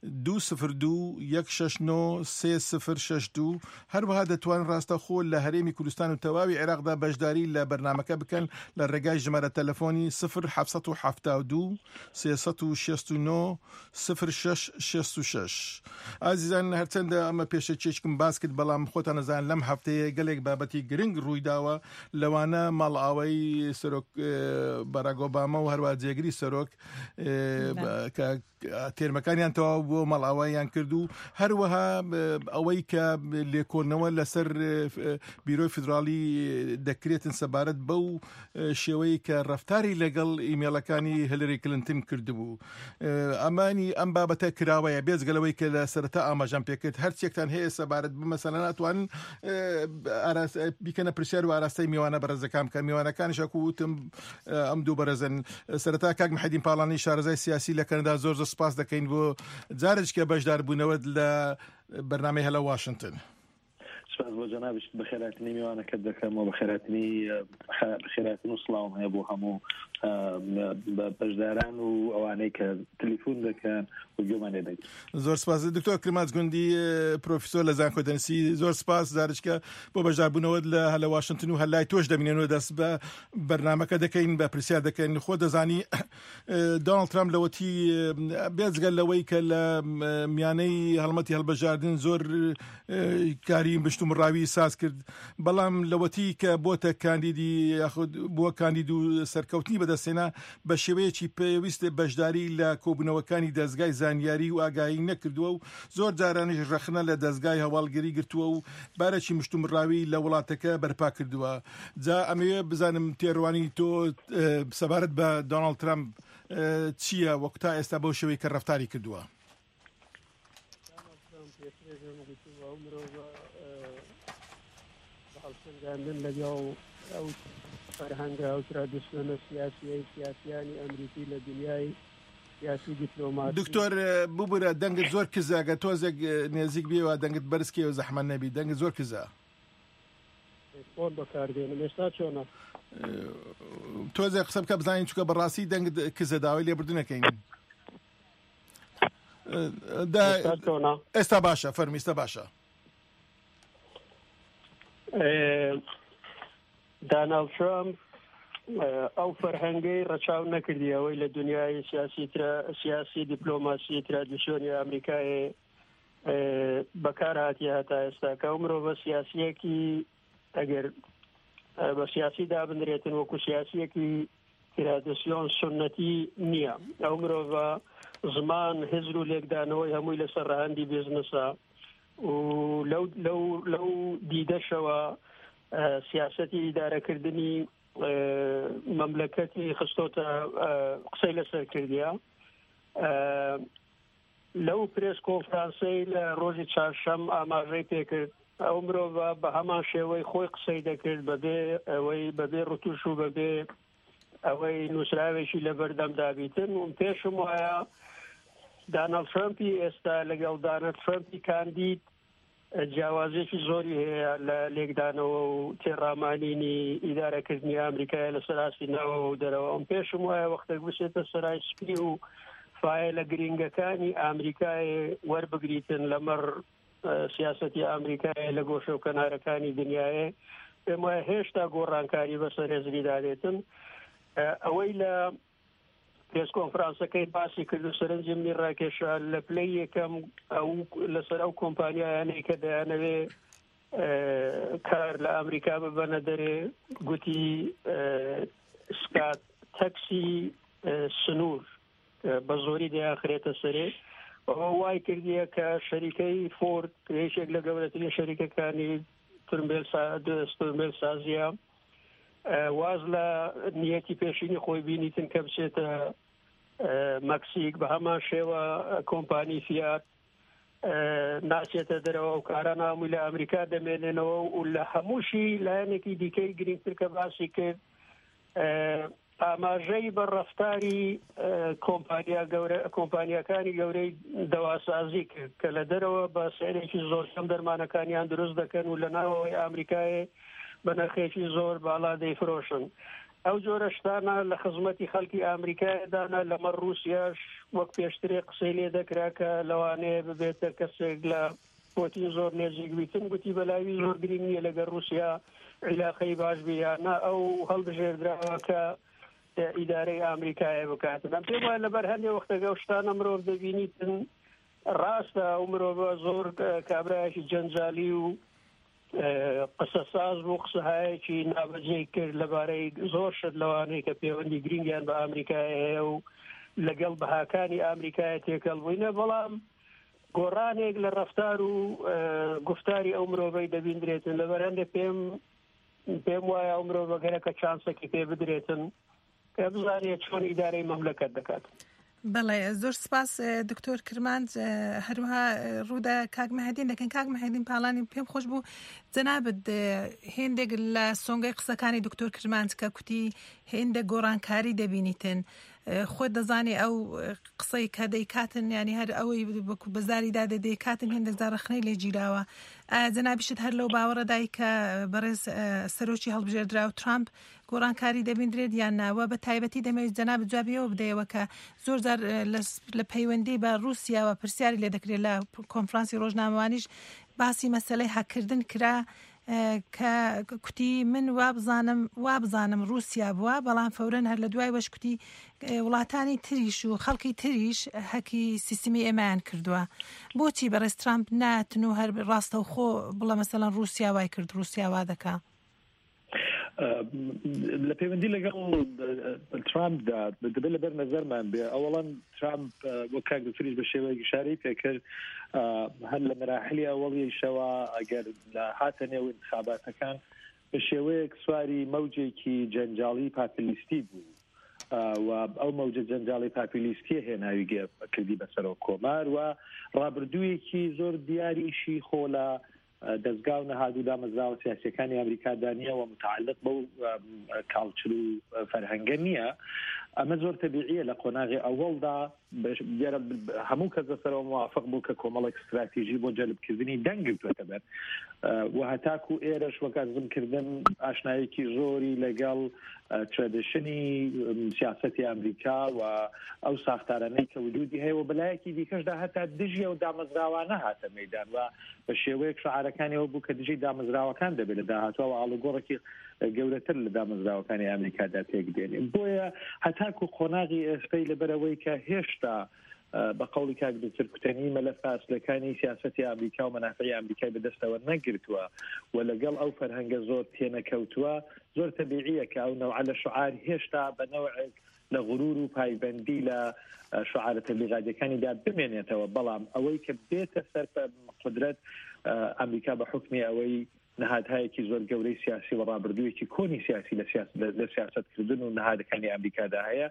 دو سفر دو یەک شەش نۆ سێ سفر شەش دو هەروەها دەتوان ڕاستەخۆ لە هەرێمی کوردستان و تەواوی عێراقدا بەشداری لە بەرنامەکە بکەن لە ڕێگای ژمارە تەلەفۆنی صفر حەفت و حەفتا و دوو سێسەد و شەست و نۆ صفر شەش شەست و شەش. ئازیزان هەرچەندە ئەمە پێشە چێچکم باس کرد بەڵام خۆتان نەزان لەم هەفتەیە گەلێک بابەتی گرنگ ڕوویداوە لەوانە ماڵئاوەی سەرۆک باراک ئۆباما و هەروە جێگری سەرۆک کە تێرمەکانیان تەواو بۆ ماڵئاواییان کرد و هەروەها ئەوەی کە لێکۆڵنەوە لەسەر بیرۆی فیدراڵی دەکرێتن سەبارەت بەو شێوەی کە ڕەفتاری لەگەڵ ئیمێلەکانی هیلاری کلینتن کردبوو. ئەمانی ئەم بابەتە کراوەیە بێجگەلەوەی کە لە سەرەتا ئاماژان پێکرد هەرچێکتان هەیە سەبارەت بمەسەلە ناتوانن بیکەنە پرسیار و ئاراستەی میوانە بەرەزەکان کە میوانەکانیش وتم ئەم دوو بەرەزن. سەرەتا کاک محەدین پاڵانی شارەزای سیاسی لە کەنەدا زۆر زۆر سپاس دەکەین بۆ جارێککە بەشدار بوونەوەت لە بەرنامەی هەلە واشنگتن. سپاس بۆ جەنابش بەخێراتنی میوانەکەت دەکەمەوە بەخێراتنی بەخێراتن و سڵاوم هەیە بۆ هەموو بەشداران و ئەوانەی کە تەلیفۆن دەکەن و گوێمان لێ دەگرن. زۆر سپاس دکتۆر کرماچ گوندی پرۆفیسۆر لە زانکۆ دەنسی زۆر سپاس جارێککە بۆ بەشداربوونەوەت لە هەلە واشنگتن و هەلای تۆش دەبینێنەوە دەست بە بەرنامەکە دەکەین بە پرسیار دەکەین. خۆ دەزانی دۆناڵد ترامپ لەوەتی بێجگەل لەوەی کە لە میانەی هەڵمەتی هەڵبەژاردن زۆر کاری بشتم ڕاوی ساز کرد بەڵام لەوەتی کە بۆتە کاندیدی یاخود بووە کاندید و سەرکەوتنی بەدەستێنا بە شێوەیەکی پێویست بەشداری لە کۆبوونەوەکانی دەستگای زانیاری و ئاگایی نەکردووە و زۆر جارانیش ڕەخنە لە دەستگای هەواڵگەری گرتووە و بارێکی مشتوم ڕاوی لە وڵاتەکە بەرپا کردووە. جا ئەمەوێ بزانم تێڕوانی تۆ سەبارەت بە دۆناڵد ترامپ چییە وەکو تا ئێستا بەو شێوەی کە ڕەفتاری کردووە؟ هەڵسەنگاندن لەگەڵ ئەو فەرهەنگە ئەو ترادیسیۆنە سیاسیەی سیاسیانی ئەمریکی لە دنیای سیاسی دیپلۆماسی. دکتۆر ببوورە دەنگت زۆر کزە گە تۆزێک نێزیک بێەوە دەنگت بەرزکێ و زەحمە نەبی دەنگت زۆر کزە فۆن بەکاردێنم ئێستا چۆنە تۆزێک قسە بکە بزانین چکە بەڕاستی دەنگت کزە داوای لێبوردنەکەین. ئێستا باشە فەرمیستە باشە. داناڵد ترامپ ئەو فەرهەنگەی ڕەچاو نەکردی ئەوەی لە دنیای سیاسی سیاسی دیپلۆماسی ترادیسیۆنی ئەمریکای بەکارهاتی هەتا ئێستا کە ئەو مرۆڤە سیاسیەکی ئەگەر بە سیاسی دابنرێتن وەکو سیاسیەکی ترادیسیۆن سنەتی نییە. ئەو مرۆڤە زمان هزر و لێکدانەوەی هەمووی لەسەر ڕەهەندی بێزنسە و لەو لەو لەو دیدەشەوە سیاسەتی ئیدارەکردنی مەملەکەتی خستۆتە قسەی لەسەر کردیە. لەو پرێس کۆنفرانسەی لە ڕۆژی چارشەم ئاماژەی پێکرد ئەو مرۆڤە بە هەمان شێوەی خۆی قسەی دەکرد بەبێ ئەوەی بەبێ ڕوتوش و بەبێ ئەوەی نووسراوێکی لە بەردەم دابیتن و پێشم وایە داناڵد ترامپی ئێستا لەگەڵ داناڵد ترامپی کاندید جیاوازێکی زۆری هەیە لە لێکدانەوە و تێڕامانینی ئیدارەکردنی ئەمریکای لە سەراسی ناوە و دەرەوە ئەم پێشم وایە وەختێک بچێتە سەرای سپی و فایلە گرنگەکانی ئەمریکای وەربگریتن لەمەڕ سیاسەتی ئەمریکای لە گۆشە و کەنارەکانی دنیاە پێم وایە هێشتا گۆڕانکاری بەسەر هێزری دادێتن. ئەوەی لە پێس کۆنفرانسەکەی باسی کرد و سەرنجی منی ڕاکێشە لە پلەی یەکەم ئەو لەسەر ئەو کۆمپانیایانەی کە دەیانەوێ کار لە ئەمریکا ببەنە دەرێ گوتی سکات تەکسی سنوور بە زۆری دەیانخرێتە سەرێ. ئەوە وای کردیە کە شەریکەی فۆرد یەکێک لە گەورەترین شەریکەکانی تورمبیل سازیە واز لە نیەتی پێشینی خۆی بینیتن کە بچێتە مەکسیک بە هەمان شێوە کۆمپانی فیات ناچێتە دەرەوە و کارە نامی لە ئەمریکا دەمێنێنەوە و لە هەمووشی لایەنێکی دیکەی گرنگتر کە باسی کرد ئاماژەی بە ڕەفتاری کۆمپانیەکانی گەورەی دەواسازی کرد کە لە دەرەوە بە سعرێکی زۆر کەم دەرمانەکانیان دروست دەکەن و لە ناوەوەی ئەمریکای بە نرخێکی زۆر باڵا دەیفرۆشن. ئەو جۆرە شتانە لە خزمەتی خەڵکی ئامریکایدانە لەمە رووسیاش وەک پێشترێ قسەی لێ دەکرا کە لەوانەیە ببێتە کەسێک لە پۆتین زۆر نێزیک بیتن گوتی بەلاوی زۆر گرنگ نییە لەگەر رووسیا عیلاقەی باش بیانە ئەو هەڵبژێردراوە کە ئیدارەی ئامریکایە بکاتن. ئەم پێم وایە لەبەر هەندێک وەختەگە شتانە مرۆڤ دەبینیتن ڕاستە ئەو مرۆڤە زۆر کابرایەکی جەنجالی و قسە ساز بوو قسەهایەکی نابەجێ کرد لەبارەی زۆر شت لەوانەیە کە پەیوەندی گرنگیان بە ئامریکای هەیە و لەگەڵ بەهاکانی ئامریکایە تێکەڵ بووینە، بەڵام گۆڕانێک لە ڕەفتار و گفتاری ئەو مرۆڤەی دەبیندرێتن. لەبەر هەندێک پێم پێم وایە ئەو مرۆڤەگەرەکە چانسێکی پێ بدرێتن کە بزانێت چۆن ئیدارەی مەملەکەت دەکات. بەڵێ زۆر سپاس دکتۆر کرماند. هەروها ڕوودا کاک مەهدین دەکەن. کاک مەهدین پاڵانی پێم خۆش بوو جەنابەت هێندێک لە سۆنگای قسەکانی دکتۆر کرماند کە کوتی هێندە گۆڕانکاری دەبینیتن، خۆت دەزانی ئەو قسەی کە دەیکاتن ینی هەر ئەوەی بەزاری دادە دەیکاتن هێندێک زارەخنەی لێ گیراوە. جەنابیشت هەر لەو باوەڕەدای کە بەڕێز سەرۆکی هەڵبژێردرا و ترامپ گۆڕانکاری دەبیندرێت یان ناوە بە تایبەتی دەمەوێت جەناب جوابیەوە بدەیەوە کە زۆر جار لە پەیوەندی بە رووسیاوە پرسیاری لێ دەکرێت لە کۆنفرانسی ڕۆژنامەوانیش باسی مەسەلەی هەکردن کرا کە کوتی من وابزانم وابزانم رووسیا بووە، بەڵام فەورەن هەر لە دوای وەش کوتی وڵاتانی تریش و خەڵکی تریش هەکی سیستمی ئێمەیان کردووە. بۆچی بەڕێز ترامپ ناتن و هەر ڕاستە و خۆ بڵە مەسەڵەن رووسیا وای کرد رووسیا وا دەکا؟ لە پەیوەندی لەگەڵ ترامپدا دەبێت لەبەر نەزەرمان بێ. ئەوەڵەن ترامپ وەک کاک دکتۆریش بە شێوەیەکی شارەی پێکرد هەر لە مەراحلی ئەوەڵیشەوە ئەگەر لە هاتە نێو انتخاباتەکان بە شێوەیەک سواری مەوجێکی جەنجاڵی پاپیلیستی بوو و ئەو مەوجە جەنجاڵی پاپیلیستی هێناوی کردی بەسەرەوە کۆمار و ڕابردوویەکی زۆر دیاریشی خۆ لە دەستگا و نەهادوو دامەزراوە سیاسیەکانی ئەمریکا دانیەوە متعلق بەو کاڵچر و فەرهەنگە نییە. ئەمە زۆر تەبیعیە لە قۆناغی ئەوەڵدا هەموو کەس بەسەرەوە موافق بوو کە کۆمەڵێک استراتیژی بۆ جەلبکردنی دەنگ گرتووەتە بەر و هەتاکو ئێرەش وەکاتزمکردن ئاشنایەکی زۆری لەگەڵ ترادیشنی سیاسەتی ئەمریکا و ئەو ساختارانەی کە وجودی هەیە و بەلایەکی دیکەشدا هەتا دژی و دامەزراوانە هاتە مەیدان و بە شێوەیەک شعارەکانیەوە بوو کە دژی دامەزراوەکان دەبێت لە داهاتوەوە ئاڵوگۆڕێکی گەورەتر لە دامەزراوەکانی ئەمریکادا تێک دێنین. بۆیە هەتاکو قۆناغی ئێستای لەبەرەوەی کە هێشتا بە قوڵی کاک دکتۆر کوتەنی مەلە فاصلەکانی سیاسەتی ئەمریکا و مەنافعی ئەمریکای بەدەستەوە نەگرتووە و لەگەڵ ئەو فەرهەنگە زۆر تێنەکەوتووە زۆر تەبیعیە کە ئەو نەوعە لە شعار هێشتا بە نەوعێک لە غرور و پایبەندی لە شعارە تەبلیغاتیەکانیدا بمێنێتەوە، بەڵام ئەوەی کە بێتە سەر قدرەت ئەمریکا بە حکمی ئەوەی نهادهایەکی زۆر گەورەی سیاسی و ڕابردوویەکی کۆنی سیاسی لە سیاستکردن و نهادەکانی ئەمریکادا هەیە.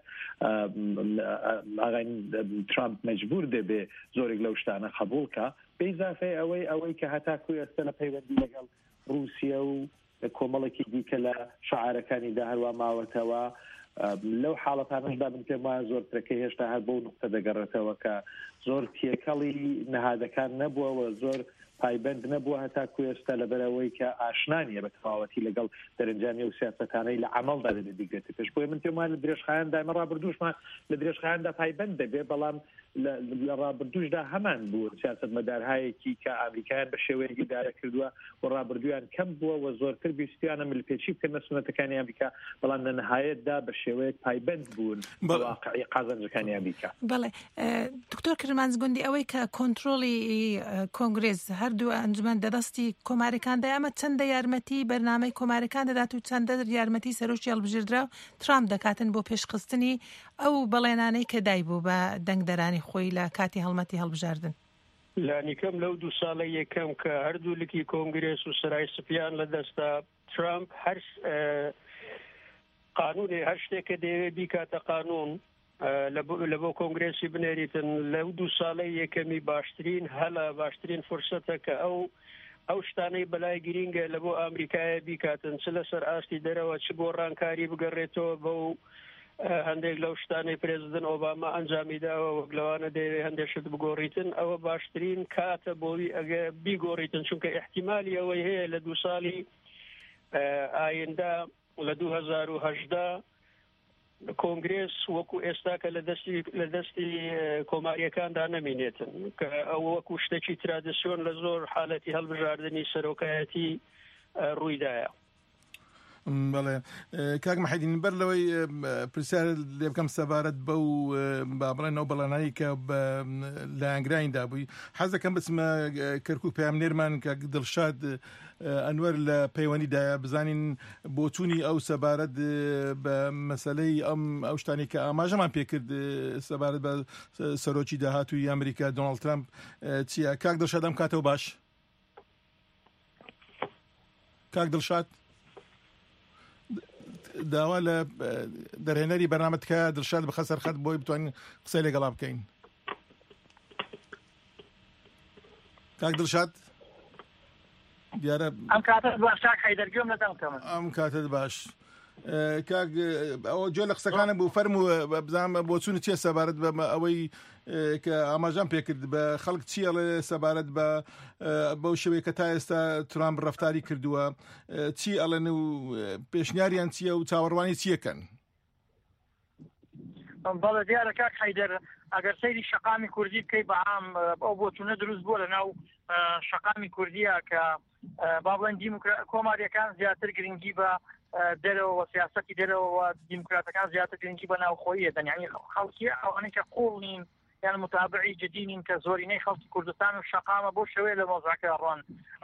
ئاغای ترامپ مەجبور دەبێ زۆرێک لەو شتانە قبوڵکە بە ئیزافەی ئەوەی ئەوەی کە هەتاکوی ئێستا لە پەیوەندی لەگەڵ رووسیا و کۆمەڵێکی دیکە لە شعارەکانیدا هەروە ماوەتەوە لەو حاڵەتانەشدا من پێم وایە زۆرترەکەی هێشتا هەر بۆ نقطە دەگەڕێتەوە کە زۆر تێکەڵی نەهادەکان نەبووەوە زۆر پایبند نەبووە هەتاکو ئێستا لەبەرەوەی کە ئاشنانیە بە تەواوەتی لەگەڵ دەرەنجامی و سیاسەتانەی لە عەمەڵدا دەبێت بیگرێتە پێش. بۆیە من پێم وایە لە درێژخایەندا ئێمە ڕابردووشمان لە درێژخایەندا پایبند دەبێت، بەڵام لە ڕابردووشدا هەمان بوو سیاسەتمەدارهایەکی کە ئەمریکایان بە شێوەیەکی دارە کردووە و ڕابردوویان کەم بووە و زۆرتر بیستیانە ملپێچی بکەنە سنەتەکانی ئەمریکا، بەڵام لە نەهایەتدا بە شێوەیەک پایبند بوون بە واقعی قازانجەکانی ئەمریکا. بەڵێ دکتۆر کرمانز گوندی ئەوەی کە کۆنتڕۆلی کۆنگرێز هەردوو ئەنجومەن دەدەستی کۆمارەکاندا ئەمە چەندە یارمەتی بەرنامەی کۆمارەکان دەدات و چەندە یارمەتی سەرۆکی هەڵبژێردرا و ترامپ دەکاتن بۆ پێشخستنی ئەو بەڵێنانەی کە دایبوو بە دەنگدەرانی خۆی لە کاتی هەڵمەتی هەڵبژاردن. لانیکەم لەو دوو ساڵە یەکەم کە هەردوو لکی کۆنگرێس و سرای سپیان لە دەستا ترامپ هەر قانونی هەر شتێکە دەیەوێت بیکاتە قانون لە بۆ کۆنگرێسی بنێریتن لەو دوو ساڵی یەکەمی باشترین هەلا باشترین فرسەتە کە ئەو ئەو شتانەی بەلای گرینگە لە بۆ ئامریکایە بیکاتن چ لەسەر ئاستی دەرەوە چ بۆ ڕانکاری بگەڕێتەوە بەو هەندێک لەو شتانەی پرێزیدنت ئۆباما ئەنجامیداوە وەک لەوانە دەیەوێت هەندێک شت بگۆڕیتن ئەوە باشترین کاتە بۆی ئەگە بیگۆڕیتن، چونکە احتیمالی ئەوەی هەیە لە دوو ساڵی ئایندا لە دوو هەزار و هەژدا کۆنگرێس وەکو ئێستا کە لە دەستی لە دەستی کۆماریەکاندا نەمێنێتن کە ئەو وەکو شتێکی ترادیسیۆن لە زۆر حالەتی هەڵبژاردننی سەرۆکایەتی ڕوویدایە. بەڵێ کاک مەحەدین بەر لەوەی پرسیار لێ بکەم سەبارەت بەو با بڵێنەوە بەڵێنایی کە لە ئەنگرایندا بووی حەز دەکەم بچمە کەرکووک پەیامنێرمان کە دڵشاد ئەنوەر لە پەیوەندیدایە بزانین بۆچوونی ئەو سەبارەت بە مەسەلەی ئەم ئەو شتانی کە ئاماژەمان پێکرد سەبارەت بە سەرۆکی داهاتووی ئەمریکا دۆناڵد ترامپ چییە؟ کاک دڵشاد ئەم کاتەوە باش کاک دڵشاد داوا لە دەرهێنەری بەرنامەتکە دڵشاد بخە سەرخەت بۆی بتوانین قسەی لەگەڵا بکەین. کاک دڵشاد دیارە ئەم کاتت باش کاک حەیدەرگوێم لەدەمکەم ئەم کاتت باش کاک ئەوە جۆ لە قسەکانە بوو فەرموو بزانام بۆچوونی چیە سەبارەت بە ئەوەی کە ئاماژەم پێکرد بە خەڵک چیە لە سەبارەت بە بەو شێوەیە کە تا ئێستا ترامپ ڕەفتاری کردووە چی ئەڵێن و پێشنیاریان چییە و چاوەڕوانی چیەکەن؟ بەڵێ دیارە کاک حەیدەر ئەگەر سەیری شەقامی کوردی بکەی بەعام ئەو بۆچوونە دروست بووە لەناو شەقامی کوردیە کە با بڵێن کۆماریەکان زیاتر گرنگی بە دەرەوە سیاسەتی دەرەوە دیموکراتەکان زیاتر گرنگی بە ناوخۆیە دەنیانی خەڵکی ئەوانەی کە قوڵ نین یان متابعی جدی نین کە زۆرینەی خەڵکی کوردستان و شەقامە بۆ شەوەیە لە مۆزاکە ڕۆن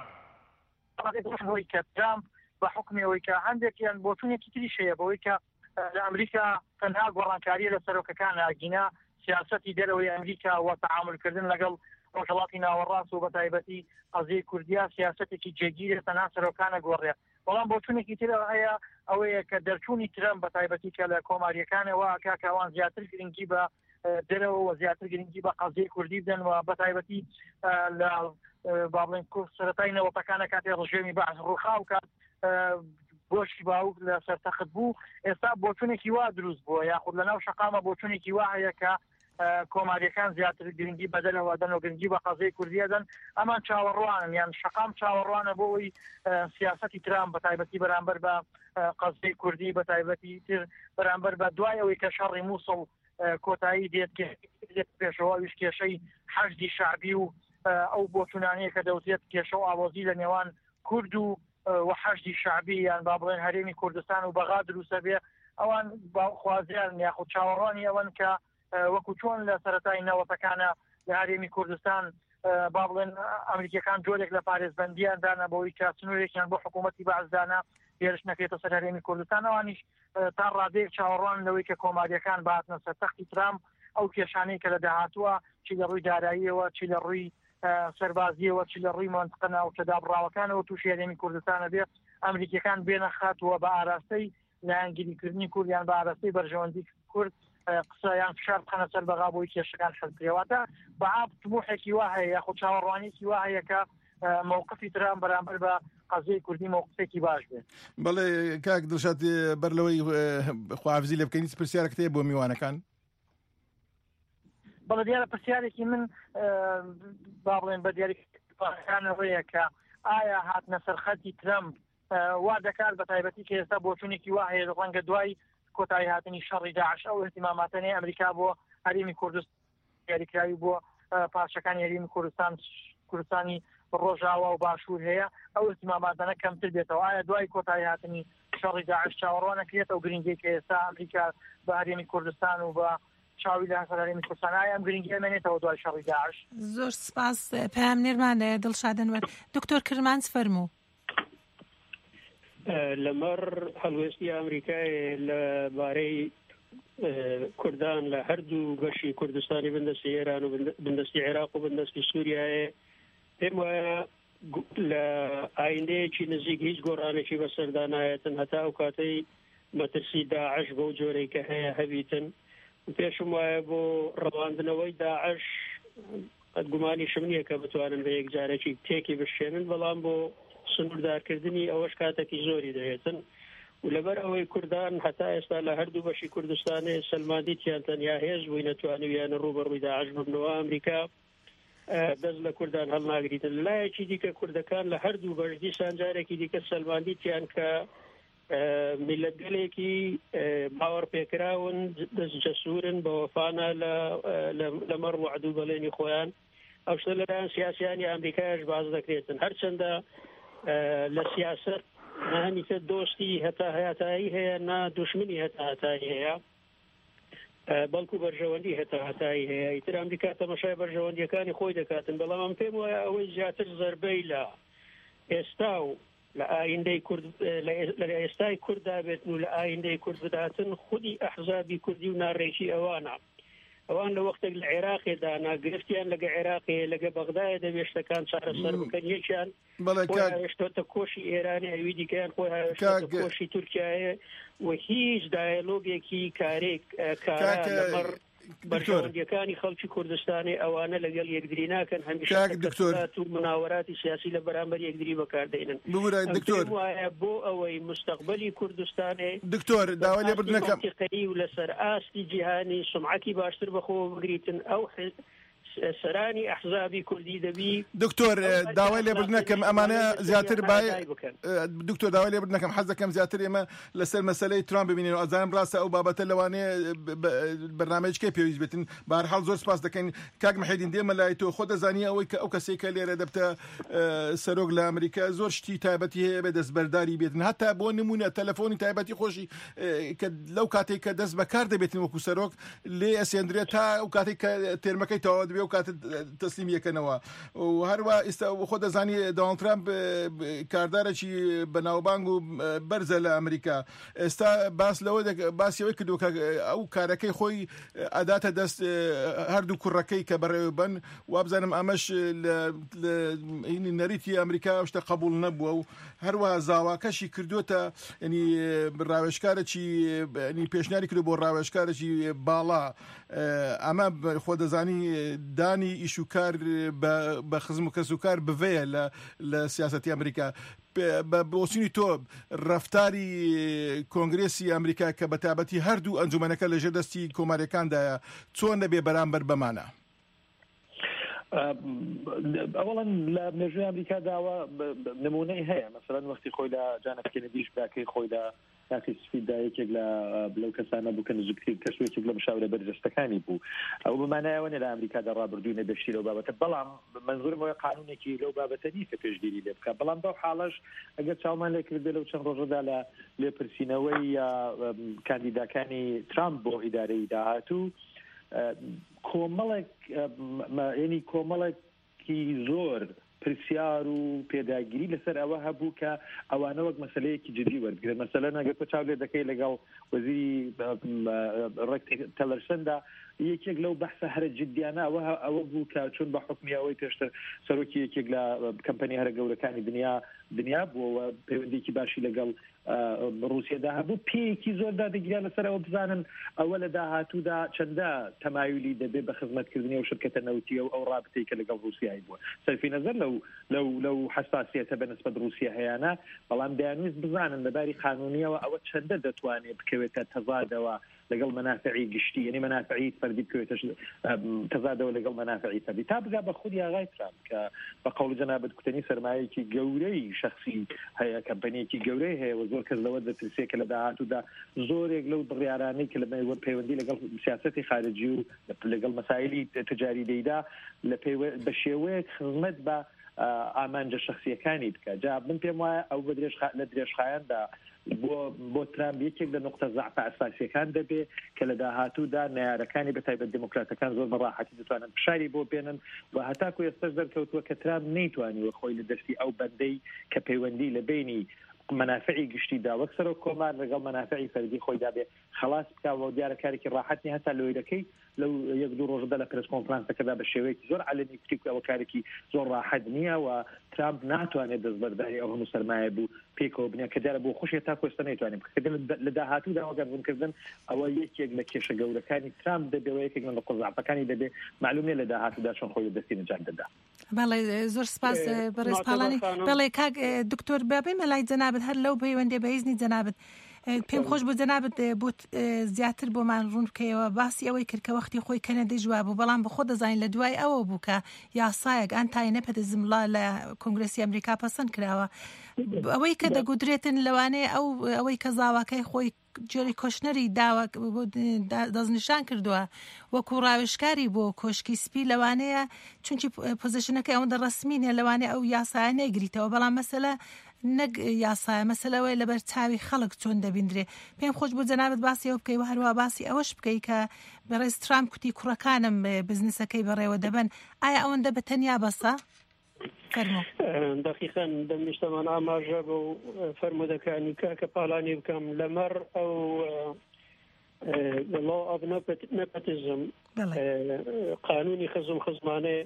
کە ترامپ بە حکمەوەی کە هەندێکیان بۆچوونێکی تریش هەیە بەوەی کە لە ئەمریکا تەنها گۆڕانکاریە لە سەرۆکەکان ئاگینا سیاسەتی دەرەوەی ئەمریکا و تەعاملکردن لەگەڵ ڕۆژهەڵاتی ناوەڕاست و بەتایبەتی قەزەی کوردیا سیاسەتێکی جێگیرە تەنها سەرۆکانە گۆڕێ. بەڵام بۆچوونێکی تر هەیە ئەوەیە کە دەرچوونی ترامپ بەتایبەتی کە لە کۆماریەکانەوە کاکەوان زیاتر گرنگی بە دەرەوە و زیاتر گرنگی بە قەزەی کوردی بدەن و بەتایبەتی لە با بڵێن سەرەتای نەوەتەکانە کاتێ ڕژێمی بەعز ڕووخاو کات بۆشی باوک لە سەرتەخت بوو ئێستا بۆچوونێکی وا دروست بووە یاخود لەناو شەقامە بۆچوونێکی وا هەیە کە کۆماریەکان زیاتر گرنگی بەدەنەوە دەن و گرنگی بە قەزەی کوردیە دەن ئەمان چاوەڕوانن یان شەقام چاوەڕوانە بۆی سیاسەتی ترامپ بەتایبەتی بەرامبەر بە قەزەی کوردی بەتایبەتی تر بەرامبەر بە دوای ئەوەی کە شەڕی مووسڵ کۆتایی دێت پێشەوە ویش کێشەی حەشدی شعبی و ئەو بۆچوونانەیە کە دەوتێت کێشە و ئاوازی لە نێوان کورد و وحەشدی شعبی یان با بڵێن هەرێمی کوردستان و بەغا دروستە بێ ئەوان خوازیان یاخود چاوەڕوانی ئەوەن کە وەکو چۆن لە سەرەتای نەوەتەکانە لە هەرێمی کوردستان با بڵێن ئەمریکەکان جۆرێک لە پارێزبەندیان دانا بەوەی کە سنوورێکیان بۆ حکوومەتی بەعزدانا هێرش نەکرێتە سەر هەرێمی کوردستان ئەوانیش تا ڕادەیەک چاوەڕوان لەوەی کە کۆماریەکان بهاتنە سەر تەختی ترامپ ئەو کێشانەی کە لە داهاتووە چی لە ڕووی داراییەوە چی لە ڕووی سەربازیەوە چی لە ڕووی مۆنتقە ناوچەدا بڕاوەکانەوە تووشی هەرێمی کوردستانە بێ ئەمریکەکان بێنە خاتووە بە ئاراستەی لایەنگیریکردنی کوردیان بە ئاراستەی بەرژەوەندی کورد قسەیان فشار بخەنە سەر بەغا بۆی کێشەکان حەزکرێواتە بەعاب طموحێکی وا هەیە یاخود چاوەڕوانێکی وا هەیە کە مووقفی ترامپ بەرامبەر بە قەزەی کوردی مووقفێکی باش بێت. بەڵێ کاک دڵشاد بەر لەوەی خواحافزی لێ بکەین پرسیارێک هەیە بۆ میوانەکان؟ بەڵێ دیارە پرسیارێکی من با بڵێن بە دیاریکانەوەیە کە ئایا هاتنە سەرخەتی ترامپ وا دەکات بە تایبەتی کە ئێستا بۆچوونێکی وا هەیە ڕەنگە دوای کۆتایی هاتنی شەڕی داعش ئەو احتیماماتەنەی ئەمریکا بۆ هەرێمی کوردستان دیاریکراوی بۆ پارچەکانی هەرێمی کوردستان کوردستانی ڕۆژاوا و باشوور هەیە ئەو احتیماماتانە کەمتر بێتەوە. ئایا دوای کۆتایی هاتنی شەڕی داعش چاوەڕوان نەکرێت ئەو گرنگی کە ئێستا ئەمریکا بە هەرێمی کوردستان و بە چاوی لە هەسەر هەرێمی کوردستان ئایا ئەم گرنگی ئەمێنێتەوە دوای شەڕی داعش؟ زۆر سپاس پەیامنێرمان دڵشادنوەر. دکتۆر کرمانج فەرموو. لەمەڕ هەڵوێستی ئەمریکای لەبارەی کوردان لە هەردوو گەشی کوردستانی بندستی ئێران و بندستی عێراق و بندستی سووریایە پێم وایە لە ئایندەیەکی نزیک هیچ گۆڕانێکی بەسەردانایەتن هەتا ئەو کاتەی مەترسی داعش بەو جۆرەی کە هەیە هەبیتن پێشم وایە بۆ ڕەواندنەوەی داعش قەت گومانیشم نییە کە بتوانن بە یەکجارێکی تێکی بشێنن بەڵام بۆ سنووردارکردنی ئەوەش کاتێکی زۆری دەهێتن و لەبەر ئەوەی کوردان هەتا ئێستا لە هەردوو بەشی کوردستانی سەلماندیتیان تەنیا هێز بووی نەتوانویانە ڕوبەڕووی داعش ببنەوە ئەمریکا دەست لە کوردان هەڵناگریتن لایەکی دیکە کوردەکان لە هەردوو بەش دیسان جارێکی دیکە سەلماندیتیان کە میلەتگەلێکی باوەڕ پێکراون دەست جەسوورن بە وەفانە لە مەڕ و عەدوو بەڵێنی خۆیان ئەو شتە لەلایەن سیاسیانی ئەمریکایش باز دەکرێتن هەرچەندە لە سیاست هەمیشە دۆستی هەتا هەیاتایی هەیە نا دوشمنی هەتا هەتایی هەیە بەڵکو بەرژەوەندی هەتا هەتایی هەیە ئیتر ئەمریکا تەماشای بەرژەوەندیەکانی خۆی دەکاتن بەڵام ئەم پێم وایە ئەوەی زیاتر زەربەی لە ئێستا و لە ئایندەی کورد لە ئێستای کووردا بێتن و لە ئایندەی کورد بداتن خودی ئەحزابی کوردی و ناڕێکی ئەوانە ئەوان لە وەختێک لە عێراقێدا ناگرفتیان لەگە عێراقی لەگە بەغدایە دەبێت شتەکان چارەسەر بکەن یەکیان هێشتۆتە کۆشی ئێرانی ئەوی دیکەیان خۆی هێشتۆتە کۆشی تورکیایە و هیچ دایلۆگێکی کارێک کارە لەمەڕ بەرژەوەندیەکانی خەڵکی کوردستانی ئەوانە لەگەڵ یەکدری ناکەن هەمیشە و مناوەراتی سیاسی لە بەرامبەر یەکدری بەکاردێنن وایە بۆ ئەوەی مستەقبەلی کوردستانی دکتۆر داوای لێبردنەکەم و لەسەر ئاستی جیهانی سمعەتی باشتر بەخۆ بگریتن ئەو سەرانی ئەحزابی کوردی دەبی دکتۆر داوای لێبردنەکەم ئەمانە زیاتر باە دکتۆر داوای لێبردنەکەم حەز دەکەم زیاتر ئێمە لەسەر مەسەلەی ترامپ ببینین و ئەزانم ڕاستە ئەو بابەتە لەوانەیە بەرنامەیەکێ پێویست بێتن بەهەرحاڵ زۆر سپاس دەکەین کاک محەیدین دێمە لای تۆ خۆ دەزانی ئەوەی کە ئەو کەسێک کە لێرە دەبتە سەرۆک لە ئەمریکا زۆر شتی تایبەتی هەیە بێ دەستبەرداری بێتن هەتا بۆ نمونە تەلەفۆنی تایبەتی خۆشی کە لەو کاتێک کە دەست بەکار دەبێتن وەکو سەرۆک لێ ئەسێندرێت تا ئەو کاتێک کە تێرمەکەی تەواو دەبێ و کاتت تەسلیم یەکەنەوە و هەروە ئێستا خۆ دەزانی دۆناڵد ترامپ کاردارێکی بەناوبانگ و بەرزە لە ئەمریکا ئێستا باس لەوە باسیەوەی کردو کە ئەو کارەکەی خۆی ئەداتە دەست هەردوو کوڕەکەی کە بەڕێوە بن وابزانم ئەمەش نەریتی ئەمریکا شتە قبول نەبووە و هەروە زاواکەشی کردوتە ینی ڕاوێژکارێکی پێشنیاری کردو بۆ ڕاوێژکارێکی باڵا ئەمە خۆ دەزانی دانی ئیشوکار بە خزم و کەسوکار بڤەیە لە سیاسەتی ئەمریکا بە بۆچینی تۆ ڕەفتاری کۆنگرێسی ئەمریکا کە بەتابەتی هەردوو ئەنجومەنەکە لەژێر دەستی کۆماریەکاندایە چۆن دەبێ بەرامبەر بەمانە ئەوڵەن لە مێژووی ئەمریکا داوە نمونەی هەیە مەسەڵەن وەختی خۆی لە جانە کێنەدیش براکەی خۆی لە تاقی سفیدا یەکێک لە لەو کەسانە بوو کە نزیکترین کەس یەکێک لە مشاورە بەرجەستەکانی بوو ئەو بمانایەوەنێ لە ئەمریکادا ڕابردوونە بەشی لەو بابەتە بەڵام منزورم ئەوەیە قانونێکی لەو بابەتە نیست کە پێشگیری لێ بکات بەڵام بەو حاڵەش ئەگەر چاومان لێ کردێ لەو چەند ڕۆژەدا لە لێپرسینەوەی کاندیداکانی ترامپ بۆ ئیدارەی داهاتوو کۆمەڵێک ینی کۆمەڵێکی زۆر پرسیار و پێداگیری لەسەر ئەوە هەبوو کە ئەوانە وەک مەسلەیەکی جدی وەرگرن مەسەلەن ئەگەر تۆ چاو لێ دەکەی لەگەڵ وەزیری ڕێک تەلەرسەندا یەکێک لەو بەحسە هەرە جدیانە ئەوە ئەوە بوو کە چون بە حکمی ئەوەی پێشتر سەرۆکی یەکێک لە کەمپەنی هەرە گەورەکانی دنیا دنیا بووەوە پەیوەندیکی باشی لەگەڵ ڕوسیەدا هەبوو پێیەکی زۆر دادەگیرا لەسەرەوە بزانن ئەوە لە داهاتوودا چەندە تەمایلی دەبێت بە خزمەتکردنی و شرکەتە نەوتیە و ئەو ڕابطەی کە لەگەڵ رووسیای بووە سەرفی نەزەر لەو لەو لەو حساسیەتە بەنسبەت رووسیا هەیەە بەڵام دەیانویست بزانن لەباری قانونیەوە ئەوە چەندە دەتوانێت بکەوێتە تەزادەوە لەگەڵ منافعی گشتی یعنی منافعی فەردی بکەوێتە تەزادەوە لەگەڵ منافعی فەردی تا بگا بە خودی ئاغای ترامپ کە بە قەوڵ جەنابەت کوتەنی سەرمایەکی گەورەی شخصی هەیە کەمپەنیەکی گەورەی هەیە و زۆر کەس لەوە دەترسێت کە لە داهاتوودا زۆرێک لەو بڕیارانەی کە لە پەیوەندی لەگەڵ سیاسەتی خارجی و لەگەڵ مەسایلی تجاری دەیدا بە شێوەیەک خزمەت بە ئامانجە شخصیەکانی بکە جا من پێم وایە ئەو بە لە درێژخایەندا بۆ بۆ ترامپ یەکێک لە نقطە زەعفە ئەساسیەکان دەبێت کە لە داهاتوودا نارەکانی بەتایبەت دموکراتەکان زۆر بەڕاحەتی دەتوانن پشاری بۆ بێنن و هەتاکو ئێستاش دەرکەوتووە کە ترامپ نەیتوانیوە خۆی لە دەستی ئەو بەندەی کە پەیوەندی لە بینی منافعی گشتیدا وەک سەر و کۆمار لەگەڵ منافعی فەردی خۆیدا بێ خلاص بکاوە دیارە کارێکی ڕاحەت هەتا لۆیرەکەی لەو یەک دوو ڕۆژدا لە پرس کۆنفرانسەکەدا بە شێوەیەکی زۆر عەلەمی کوتی ئەوە کارێکی زۆر ڕاحەت نییە و ترامپ ناتوانێت دەستبەرداری ئەو هەموو سەرمایە بوو پێکەوە بنیە کە دیارە بۆ خۆشیە تا کۆستا نەیتوانێت بکردن لە داهاتوودا وەگەڕبوونکردن ئەوە یەکێک لە کێشە گەورەکانی ترامپ دەبێەوە یەکێک لە نقطە زەعفەکانی دەبێ معلومە لە داهاتوودا چۆن خۆی دەستی نەجات دەدا. بەڵێ زۆر سپاس بەڕێز پاڵانی بەڵێ کاک دکتۆر بابێ مەلای جەنابەت هەر لەو پەیوەندێ بە هیزنی جەنابەت پێم خۆش بۆ جەنابەت بۆ زیاتر بۆمان ڕوون بکەیەوە باسی ئەوەی کرد کە وەختی خۆی کەنەدی جواب بوو بەڵام بە خۆ دەزانین لە دوای ئەوە بوو کە یاسایەک ئەنتای نەپەدزمڵا لە کۆنگرسی ئەمریکا پەسەند کراوە ئەوەی کە دەگودرێتن لەوانەیە ئەو ئەوەی کە زاواکەی خۆی جۆری کۆشنەری داوە دەستنیشان کردووە وەکو ڕاوێژکاری بۆ کۆشکی سپی لەوانەیە چونکی پۆزیشنەکەی ئەوەندە ڕەسمینە لەوانەیە ئەو یاسایە نەیگریتەوە بەڵام مەسەلە نەک یاسایە مەسەلەوەی لەبەر چاوی خەڵک چۆن دەبیندرێ پێم خۆش بۆ جەنابەت باسی ئەوە بکەی و هەروە باسی ئەوەش بکەی کە بەڕێز ترامپ کوتی کوڕەکانم بزنسەکەی بەڕێوە دەبن ئایا ئەوەندە بە تەنیا بەسە؟ دقیقاً دەمنیشتەمان ئاماژە بۆ فەرمودەکانی کاکە پاڵانی بکەم لەمەڕ ئەو the law of nepotism قانونی خزم خزمانێ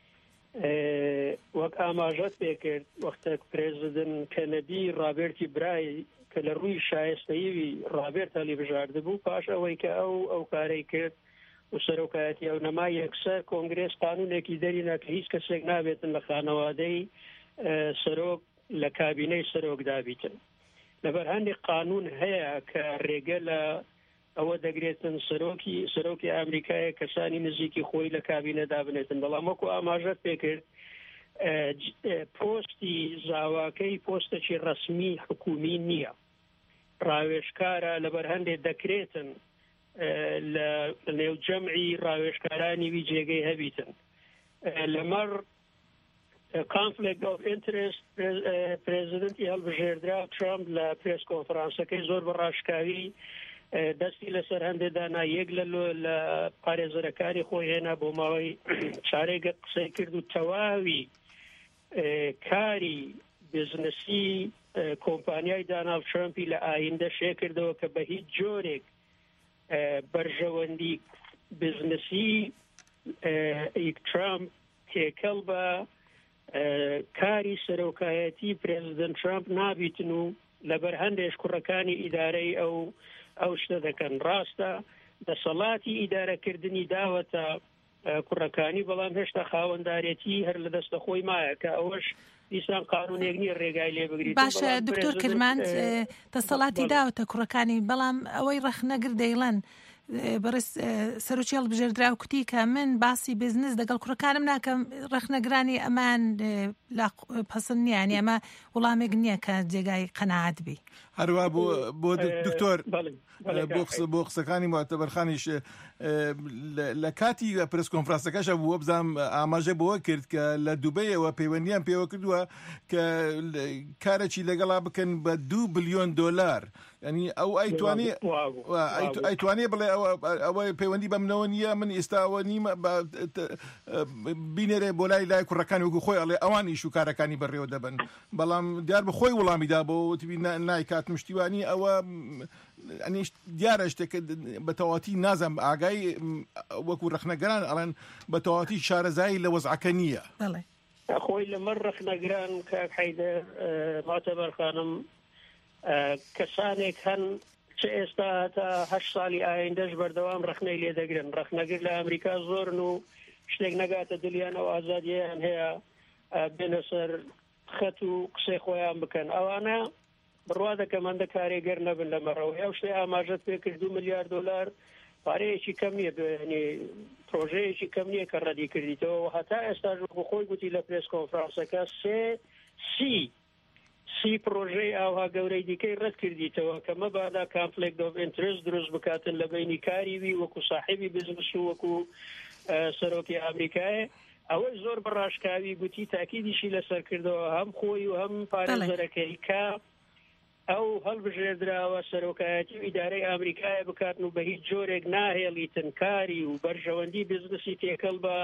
وەک ئاماژەت پێکرد وەختە پرێزیدنت کەنەدی ڕابێرتی برای کە لە ڕووی شایستەیی ڕابێرت هەڵیبژاردە بوو پاش ئەوەی کە ئەو ئەو کارەی کرد و سەرۆکایەتی ئەو نەما یەکسەر کۆنگرێس قانونێکی دەرینە کە هیچ کەسێک نابێتن لە خانەوادەی سەرۆک لە کابینەی سەرۆک دابیتن لەبەر هەندێک قانون هەیە کە ڕێگە لە ئەوە دەگرێتن سەرۆکی سەرۆکی ئەمریکایە کەسانی نزیکی خۆی لە کابینە دابنێتن بەڵام وەکو ئاماژەت پێکرد پۆستی زاواکەی پۆستێکی ڕەسمی حکومی نییە ڕاوێژکارە لەبەر هەندێک دەکرێتن لە نێو جەمعی ڕاوێژکارانی وی جێگەی هەبیتن لەمەڕ conflict of interest پرێزیدنتی هەڵبژێردرا ترامپ لە پرێس کۆنفرانسەکەی زۆر بەڕاشکاوی دەستی لەسەر هەندێکدانا یەک لە پارێزەرەکانی خۆی هێنا بۆ ماوەی چارێک قسەی کرد و تەواوی کاری بزنسی کۆمپانیای دانالد ترامپی لە ئایندە شێ کردەوە کە بە هیچ جۆرێک بەرژەوەندی بزنسی ترامپ تێکەڵ بە کاری سەرۆکایەتی پرێزیدنت ترامپ نابیتن و لەبەر هەندێک کوڕەکانی ئیدارەی ئەو ئەو شتە دەکەن ڕاستە دەسەڵاتی ئیدارەکردنی داوەتە کوڕەکانی بەڵام هێشتا خاوەندارێتی هەر لە دەستە خۆی مایە کە ئەوەش دیسان قانونێک نیە ڕێگای لێ بگریت باشە دکتۆر کرماند دەسەڵاتی داوەتە کوڕەکانی بەڵام ئەوەی ڕەخنەگر دەیڵەن بەڕێز سەرۆکی هەڵبژێردرا و کوتی کە من باسی بزنس دەگەڵ کوڕەکانم ناکەم ڕەخنەگرانی ئەمان پەسەند نییە یانی ئەمە وەڵامێک نییە کە جێگای قەناعەت بی هەروە بۆ دکتۆر بۆ قسەکانی معتەبەرخانیش لە کاتی پرس کۆنفرانسەکەشە بووە بزانم ئاماژە بۆەوە کرد کە لە دووبەیەوە پەیوەندیان پێوە کردووە کە کارێکی لەگەڵا بکەن بە دوو بلیۆن دۆلار ینی ئەو ئەیتوانی ئەیتوانێ بڵێ ئەوە پەیوەندی بە منەوە نییە من ئێستاوە نیمە بینێرێ بۆ لای لای کوڕەکانی وەکو خۆی ئەڵێ ئەوان ئیش و کارەکانی بەڕێوە دەبن بەڵام دیار بە خۆی وەڵامیدا بۆ تبی نایکات مشتیوانی ئەوە ئەنیش دیارە شتێک بە تەواتی نازم ئاگای وەکو ڕەخنەگەران ئەڵێن بە تەواتی شارەزایی لە وەزعەکە نییە خۆی لەمەڕ ڕەخنەگران کە حەیدەر معتەبەرخانم کەسانێک هەن چه ئێستا تا هەشت ساڵی ئایندەش بەردەوام ڕەخنەی لێ دەگرن ڕەخنەگر لە ئەمریکا زۆرن و شتێک نەگاتە دلیان ئەو ئازادییان هەیە بێنە سەر خەت و قسەی خۆیان بکەن ئەوانە بڕوا دەکەم هەندە کارێگەر نەبن لەمەڕەوە ئەو شتێ ئاماژەت پێ کرد دو ملیار دۆلار پارەیەکی کەم نییە بێنێ پرۆژەیەکی کەم نییە کە ڕەدی کردیتەوە هەتا ئێستاش بۆ خۆی گوتی لە پرێس کۆنفرانسەکە سێ سی سی پرۆژەی ئاوها گەورەی دیکەی ڕەت کردیتەوە کە مەبادا کانفلیکت ئۆف ئینترست دروست بکاتن لە بینی کاریوی وەکو ساحیبی بزنس و وەکو سەرۆکی ئەمریکایە ئەوەی زۆر بەڕاشکاوی گوتی تاکیدیشی لەسەر کردەوە هەم خۆی و هەم پارێزەرەکەی کە ئەو هەڵبژێردراوە سەرۆکایەتی و ئیدارەی ئەمریکایە بکاتن و بە هیچ جۆرێک ناهێڵیتن کاری و بەرژەوەندی بزنسی تێکەڵ بە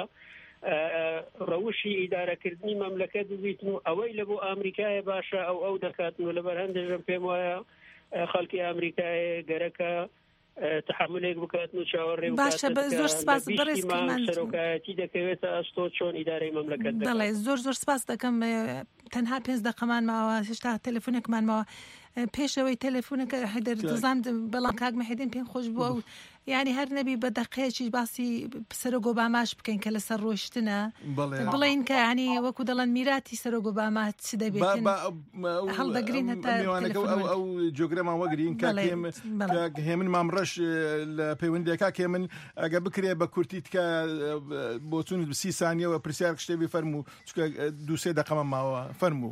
ڕەوشی ئیدارەکردنی مەملەکەت ببیتن و ئەوەی لە بۆ ئەمریکایە باشە ئەو ئەو دەکاتن و لەبەر هەندێکم پێم وایە خەڵکی ئەمریکایە گەرەکە تحملێک بکاتن و چاوەڕێ باشە زۆر سپاس بەڕێز سەرۆکایەتی دەکەوێتە ئەستۆ چۆن ئیدارەی مەملەکەت دەڵێ زۆر زۆر سپاس دەکەم تەنها پێنج دەقەمان ماوە هێشتا تەلەفۆنێکمان ماوە پێشەوەی تەلەفۆنەکە هەیدەر دەزانم بەڵام کاک مەحیدین پێم خۆش بووە و یعنی هەر نەبی بە دەقەیەکی باسی سەرۆک ئۆباماش بکەین کە لەسەر ڕۆیشتنە بڵێن کە ینی وەکو دەڵەن میراتی سەرۆک ئۆباما چ دەبێت هەڵدەگرین هەتا ئەو جۆگرەمان وەگرین کاک هێمن مامڕەش لە پەیوەندیەکە کێ من ئەگە بکرێ بە کورتی تکە بۆ چون سی سانیەوە پرسیار شتێبی فەرموو چکە دووسێ دەقەمە ماوە فەرموو.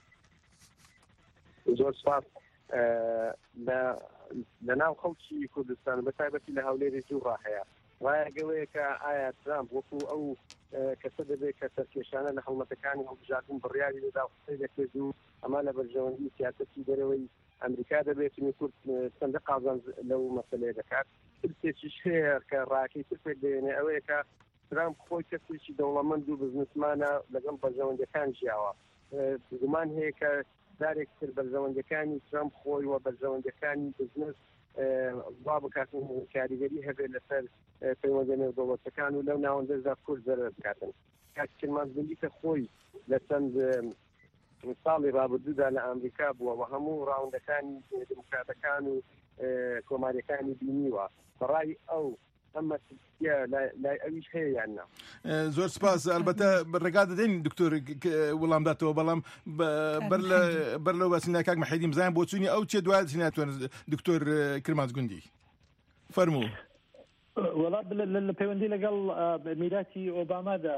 زۆر سپاس. لە ناو خەڵکی کوردستان بە تایبەتی لە هەولێری جوڕا هەیە ڕایەگەوەیە کە ئایا ترامپ وەکو ئەو کەسە دەبێت کە سەرکێشانە لە هەوڵەتەکانی هەڵبژاردن بڕیاری لەدا قسەی دەکرێت و ئەمە لە بەرژەوەندی سیاسەتی دەرەوەی ئەمریکا دەبێتنی کورد چەندە قازان لەو مەسەلەیە دەکات. ترسێکیش هەیە کە ڕاکەی ترپێک دێنێ ئەوەیە کە ترامپ خۆی کەسێکی دەوڵەمەند و بزنسمانە لەگەڵ بەرژەوەندەکان ژیاوە. گومان هەیە کە دارێک تر بەرژەوەندەکانی ترامپ خۆی و بەرژەوەندەکانی بزنس وا بکاتن کاریگەری هەبێت لەسەر پەیوەندە نێودەوڵەتەکان و لەو ناوەندەشدا کورد زەرەر بکاتن. کاکچرمانزبندی کە خۆی لە چەند ساڵی ڕابردوودا لە ئەمریکا بووە و هەموو ڕاوندەکانی دموکراتەکان و کۆماریەکانی بینیوە بەڕای ئەو ئەمە لای ئەویش هەیە یاننا. زۆر سپاس. ئەلبەتە ڕێگا دەدەین دکتۆر وەڵامداتەوە بەڵام بەر لەو بەسینای کاک مەحیدی بزانین بۆ چوونی ئەو چێ دوای دەچیناتوێن دکتۆر کرمانزگوندی فەرموو. وەڵا لە پەیوەندی لەگەڵ میراتی ئۆبامادا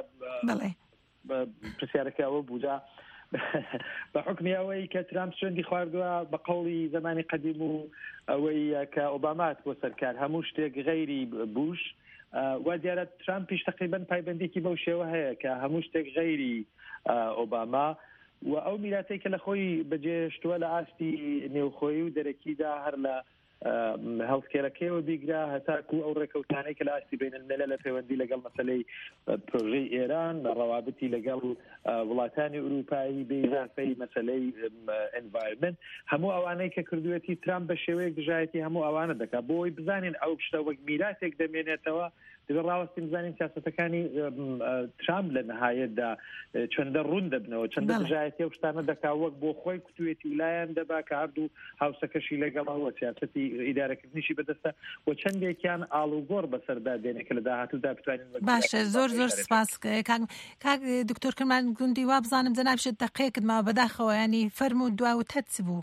پرسیارەکەەوە بوودا بە حکمی ئەوەی کە ترامپ سوێندی خواردووە بە قەوڵی زمانی قەدیم و ئەوەی کە ئۆبامات بۆ سەرکار هەموو شتێک غەیری بوش وا دیارە ترامپیش تقریبەن پایبەندێکی بەو شێوە هەیە کە هەموو شتێک غەیری ئۆباما و ئەو میراتەی کە لە خۆی بەجێشتووە لە ئاستی نێوخۆیی و دەرەکیدا هەر لە هەڵسکێرەکەیەوە بیگرا هەتاکو ئەو ڕێکەوتانەی کە لە ئاستی بین الملل لە پەیوەندی لەگەڵ مەسەلەی پرۆژەی ئێران ڕەوابەتی لەگەڵ وڵاتانی ئوروپایی بێزافەی مەسەلەی ئەنڤایرمنت هەموو ئەوانەی کە کردوێتی ترامپ بە شێوەیەک دژایەتی هەموو ئەوانە دەکات بۆی بزانین ئەو شتە وەک میراتێک دەمێنێتەوە دەبێت ڕاوەستی بزانین سیاسەتەکانی ترامپ لە نەهایەتدا چەندە ڕوون دەبنەوە چەندە دژایەتی ئەو شتانە دەکات وەک بۆ خۆی کوتوێتی ولایەن دەبا کە هەردوو هاوسەکەشی لەگەڵەوە سیاسەتی ئیدارەکردنیشی بەدەستە و چەندێکیان ئاڵوگۆڕ بەسەردا دێنێ کە لە داهاتوودا بتوانین. باشە زۆر زۆر سپاس کاک دکتۆر کرمانگوندی وا بزانم جەنابشت دەقەیەکت ماوە بەداخەوە ینی فەرموو دواوت هەچ بوو.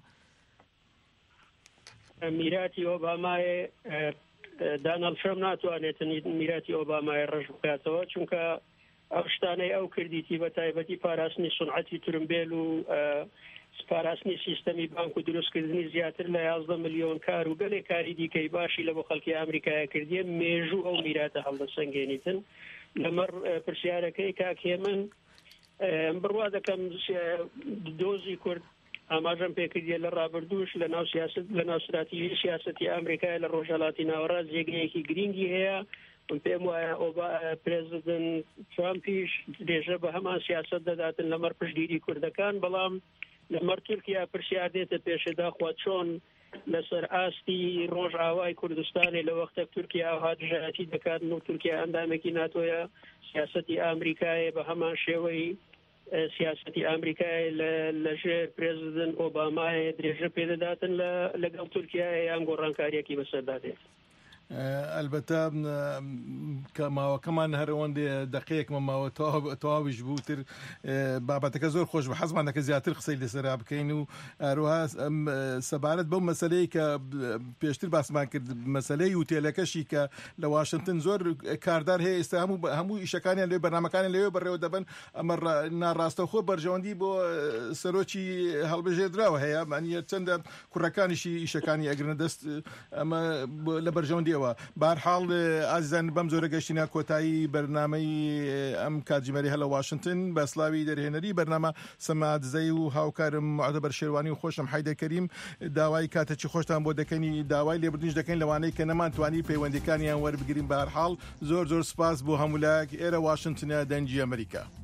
میراتی ئۆبامای داناڵد ترامپ ناتوانێت میراتی ئۆبامای ڕژ بکاتەوە چونکە ئەو شتانەی ئەو کردیتی بە تایبەتی پاراستنی سونعەتی تورمبێل و پاراستنی سیستەمی بانک و دروستکردنی زیاتر لە یازدە ملیۆن کار و گەلێک کاری دیکەی باشی لە بۆ خەڵکی ئەمریکایە کردیە مێژوو ئەو میراتە هەڵدەسەنگێنیتن. لەمەڕ پرسیارەکەی کاکێ من بڕوا دەکەم دۆزی کورد ئاماژەم پێکردیە لە ڕابردووش لە ناو سیاست لە ناو استراتیژی سیاسەتی ئەمریکای لە ڕۆژهەڵاتی ناوەڕاست جێگەیەکی گرنگی هەیە. پێم وایە پرێزیدنت ترامپیش درێژە بە هەمان سیاست دەداتن لەمەڕ پشتگیری کوردەکان بەڵام لەمەڕ تورکیا پرسیار دێتە پێشەدا خوا چۆن لەسەر ئاستی ڕۆژ ئاوای کوردستانی لە وەختە تورکیا ئاها دژایەتی دەکاتن و تورکیا ئەندامێکی ناتۆیە سیاسەتی ئەمریکایە بە هەمان شێوەی سیاسەتی ئەمریکای لەژێر پرێزیدنت ئۆبامای درێژە پێدەداتن لەگەڵ تورکیای یان گۆڕانکاریەکی بەسەردادێت. ئەلبەتە کە ماوەکەمان هەرەوەندێ دقەیەکمە ماوە تەواویش بووتر بابەتەکە زۆر خۆش بە حەزمانەکە زیاتر قسەی لەسەرا بکەین و هەروەها سەبارەت بەو مەسەلەی کە پێشتر باسمان کرد مەسەلەی وتێلەکەشی کە لە واشنگتن زۆر کاردار هەیە ئێستا هەموو هەموو ئیشەکانیان لێ بەرنامەکانیان لەوێ بەڕێوە دەبن ئەمە ناڕاستەوخۆ بەرژەوەندی بۆ سەرۆکی هەڵبژێردراوە هەیە معنیە چەندە کوڕەکانیشی ئیشەکانی ئەگرنە دەست ئەمە لە بەرژەوەندی بارحاڵ ئازیزان بەم زۆرە گەشتینە کۆتایی بەرنامەی ئەم کاتژمێری هەلە واشنگتن بە سلاوی دەرهێنەری بەرنامە سەمادزەی و هاوکارم معتەبەر شێروانی و خۆشم حەیدەر کەریم داوای کاتێکی خۆشتان بۆ دەکەنی داوای لێبوردنش دەکەین لەوانەی کە نەمانتوانی پەیوەندیەکانیان وەربگرین بارحاڵ زۆر زۆر سپاس بۆ هەموو لایەک ئێرە واشنگتنە دەنجی ئەمریکا.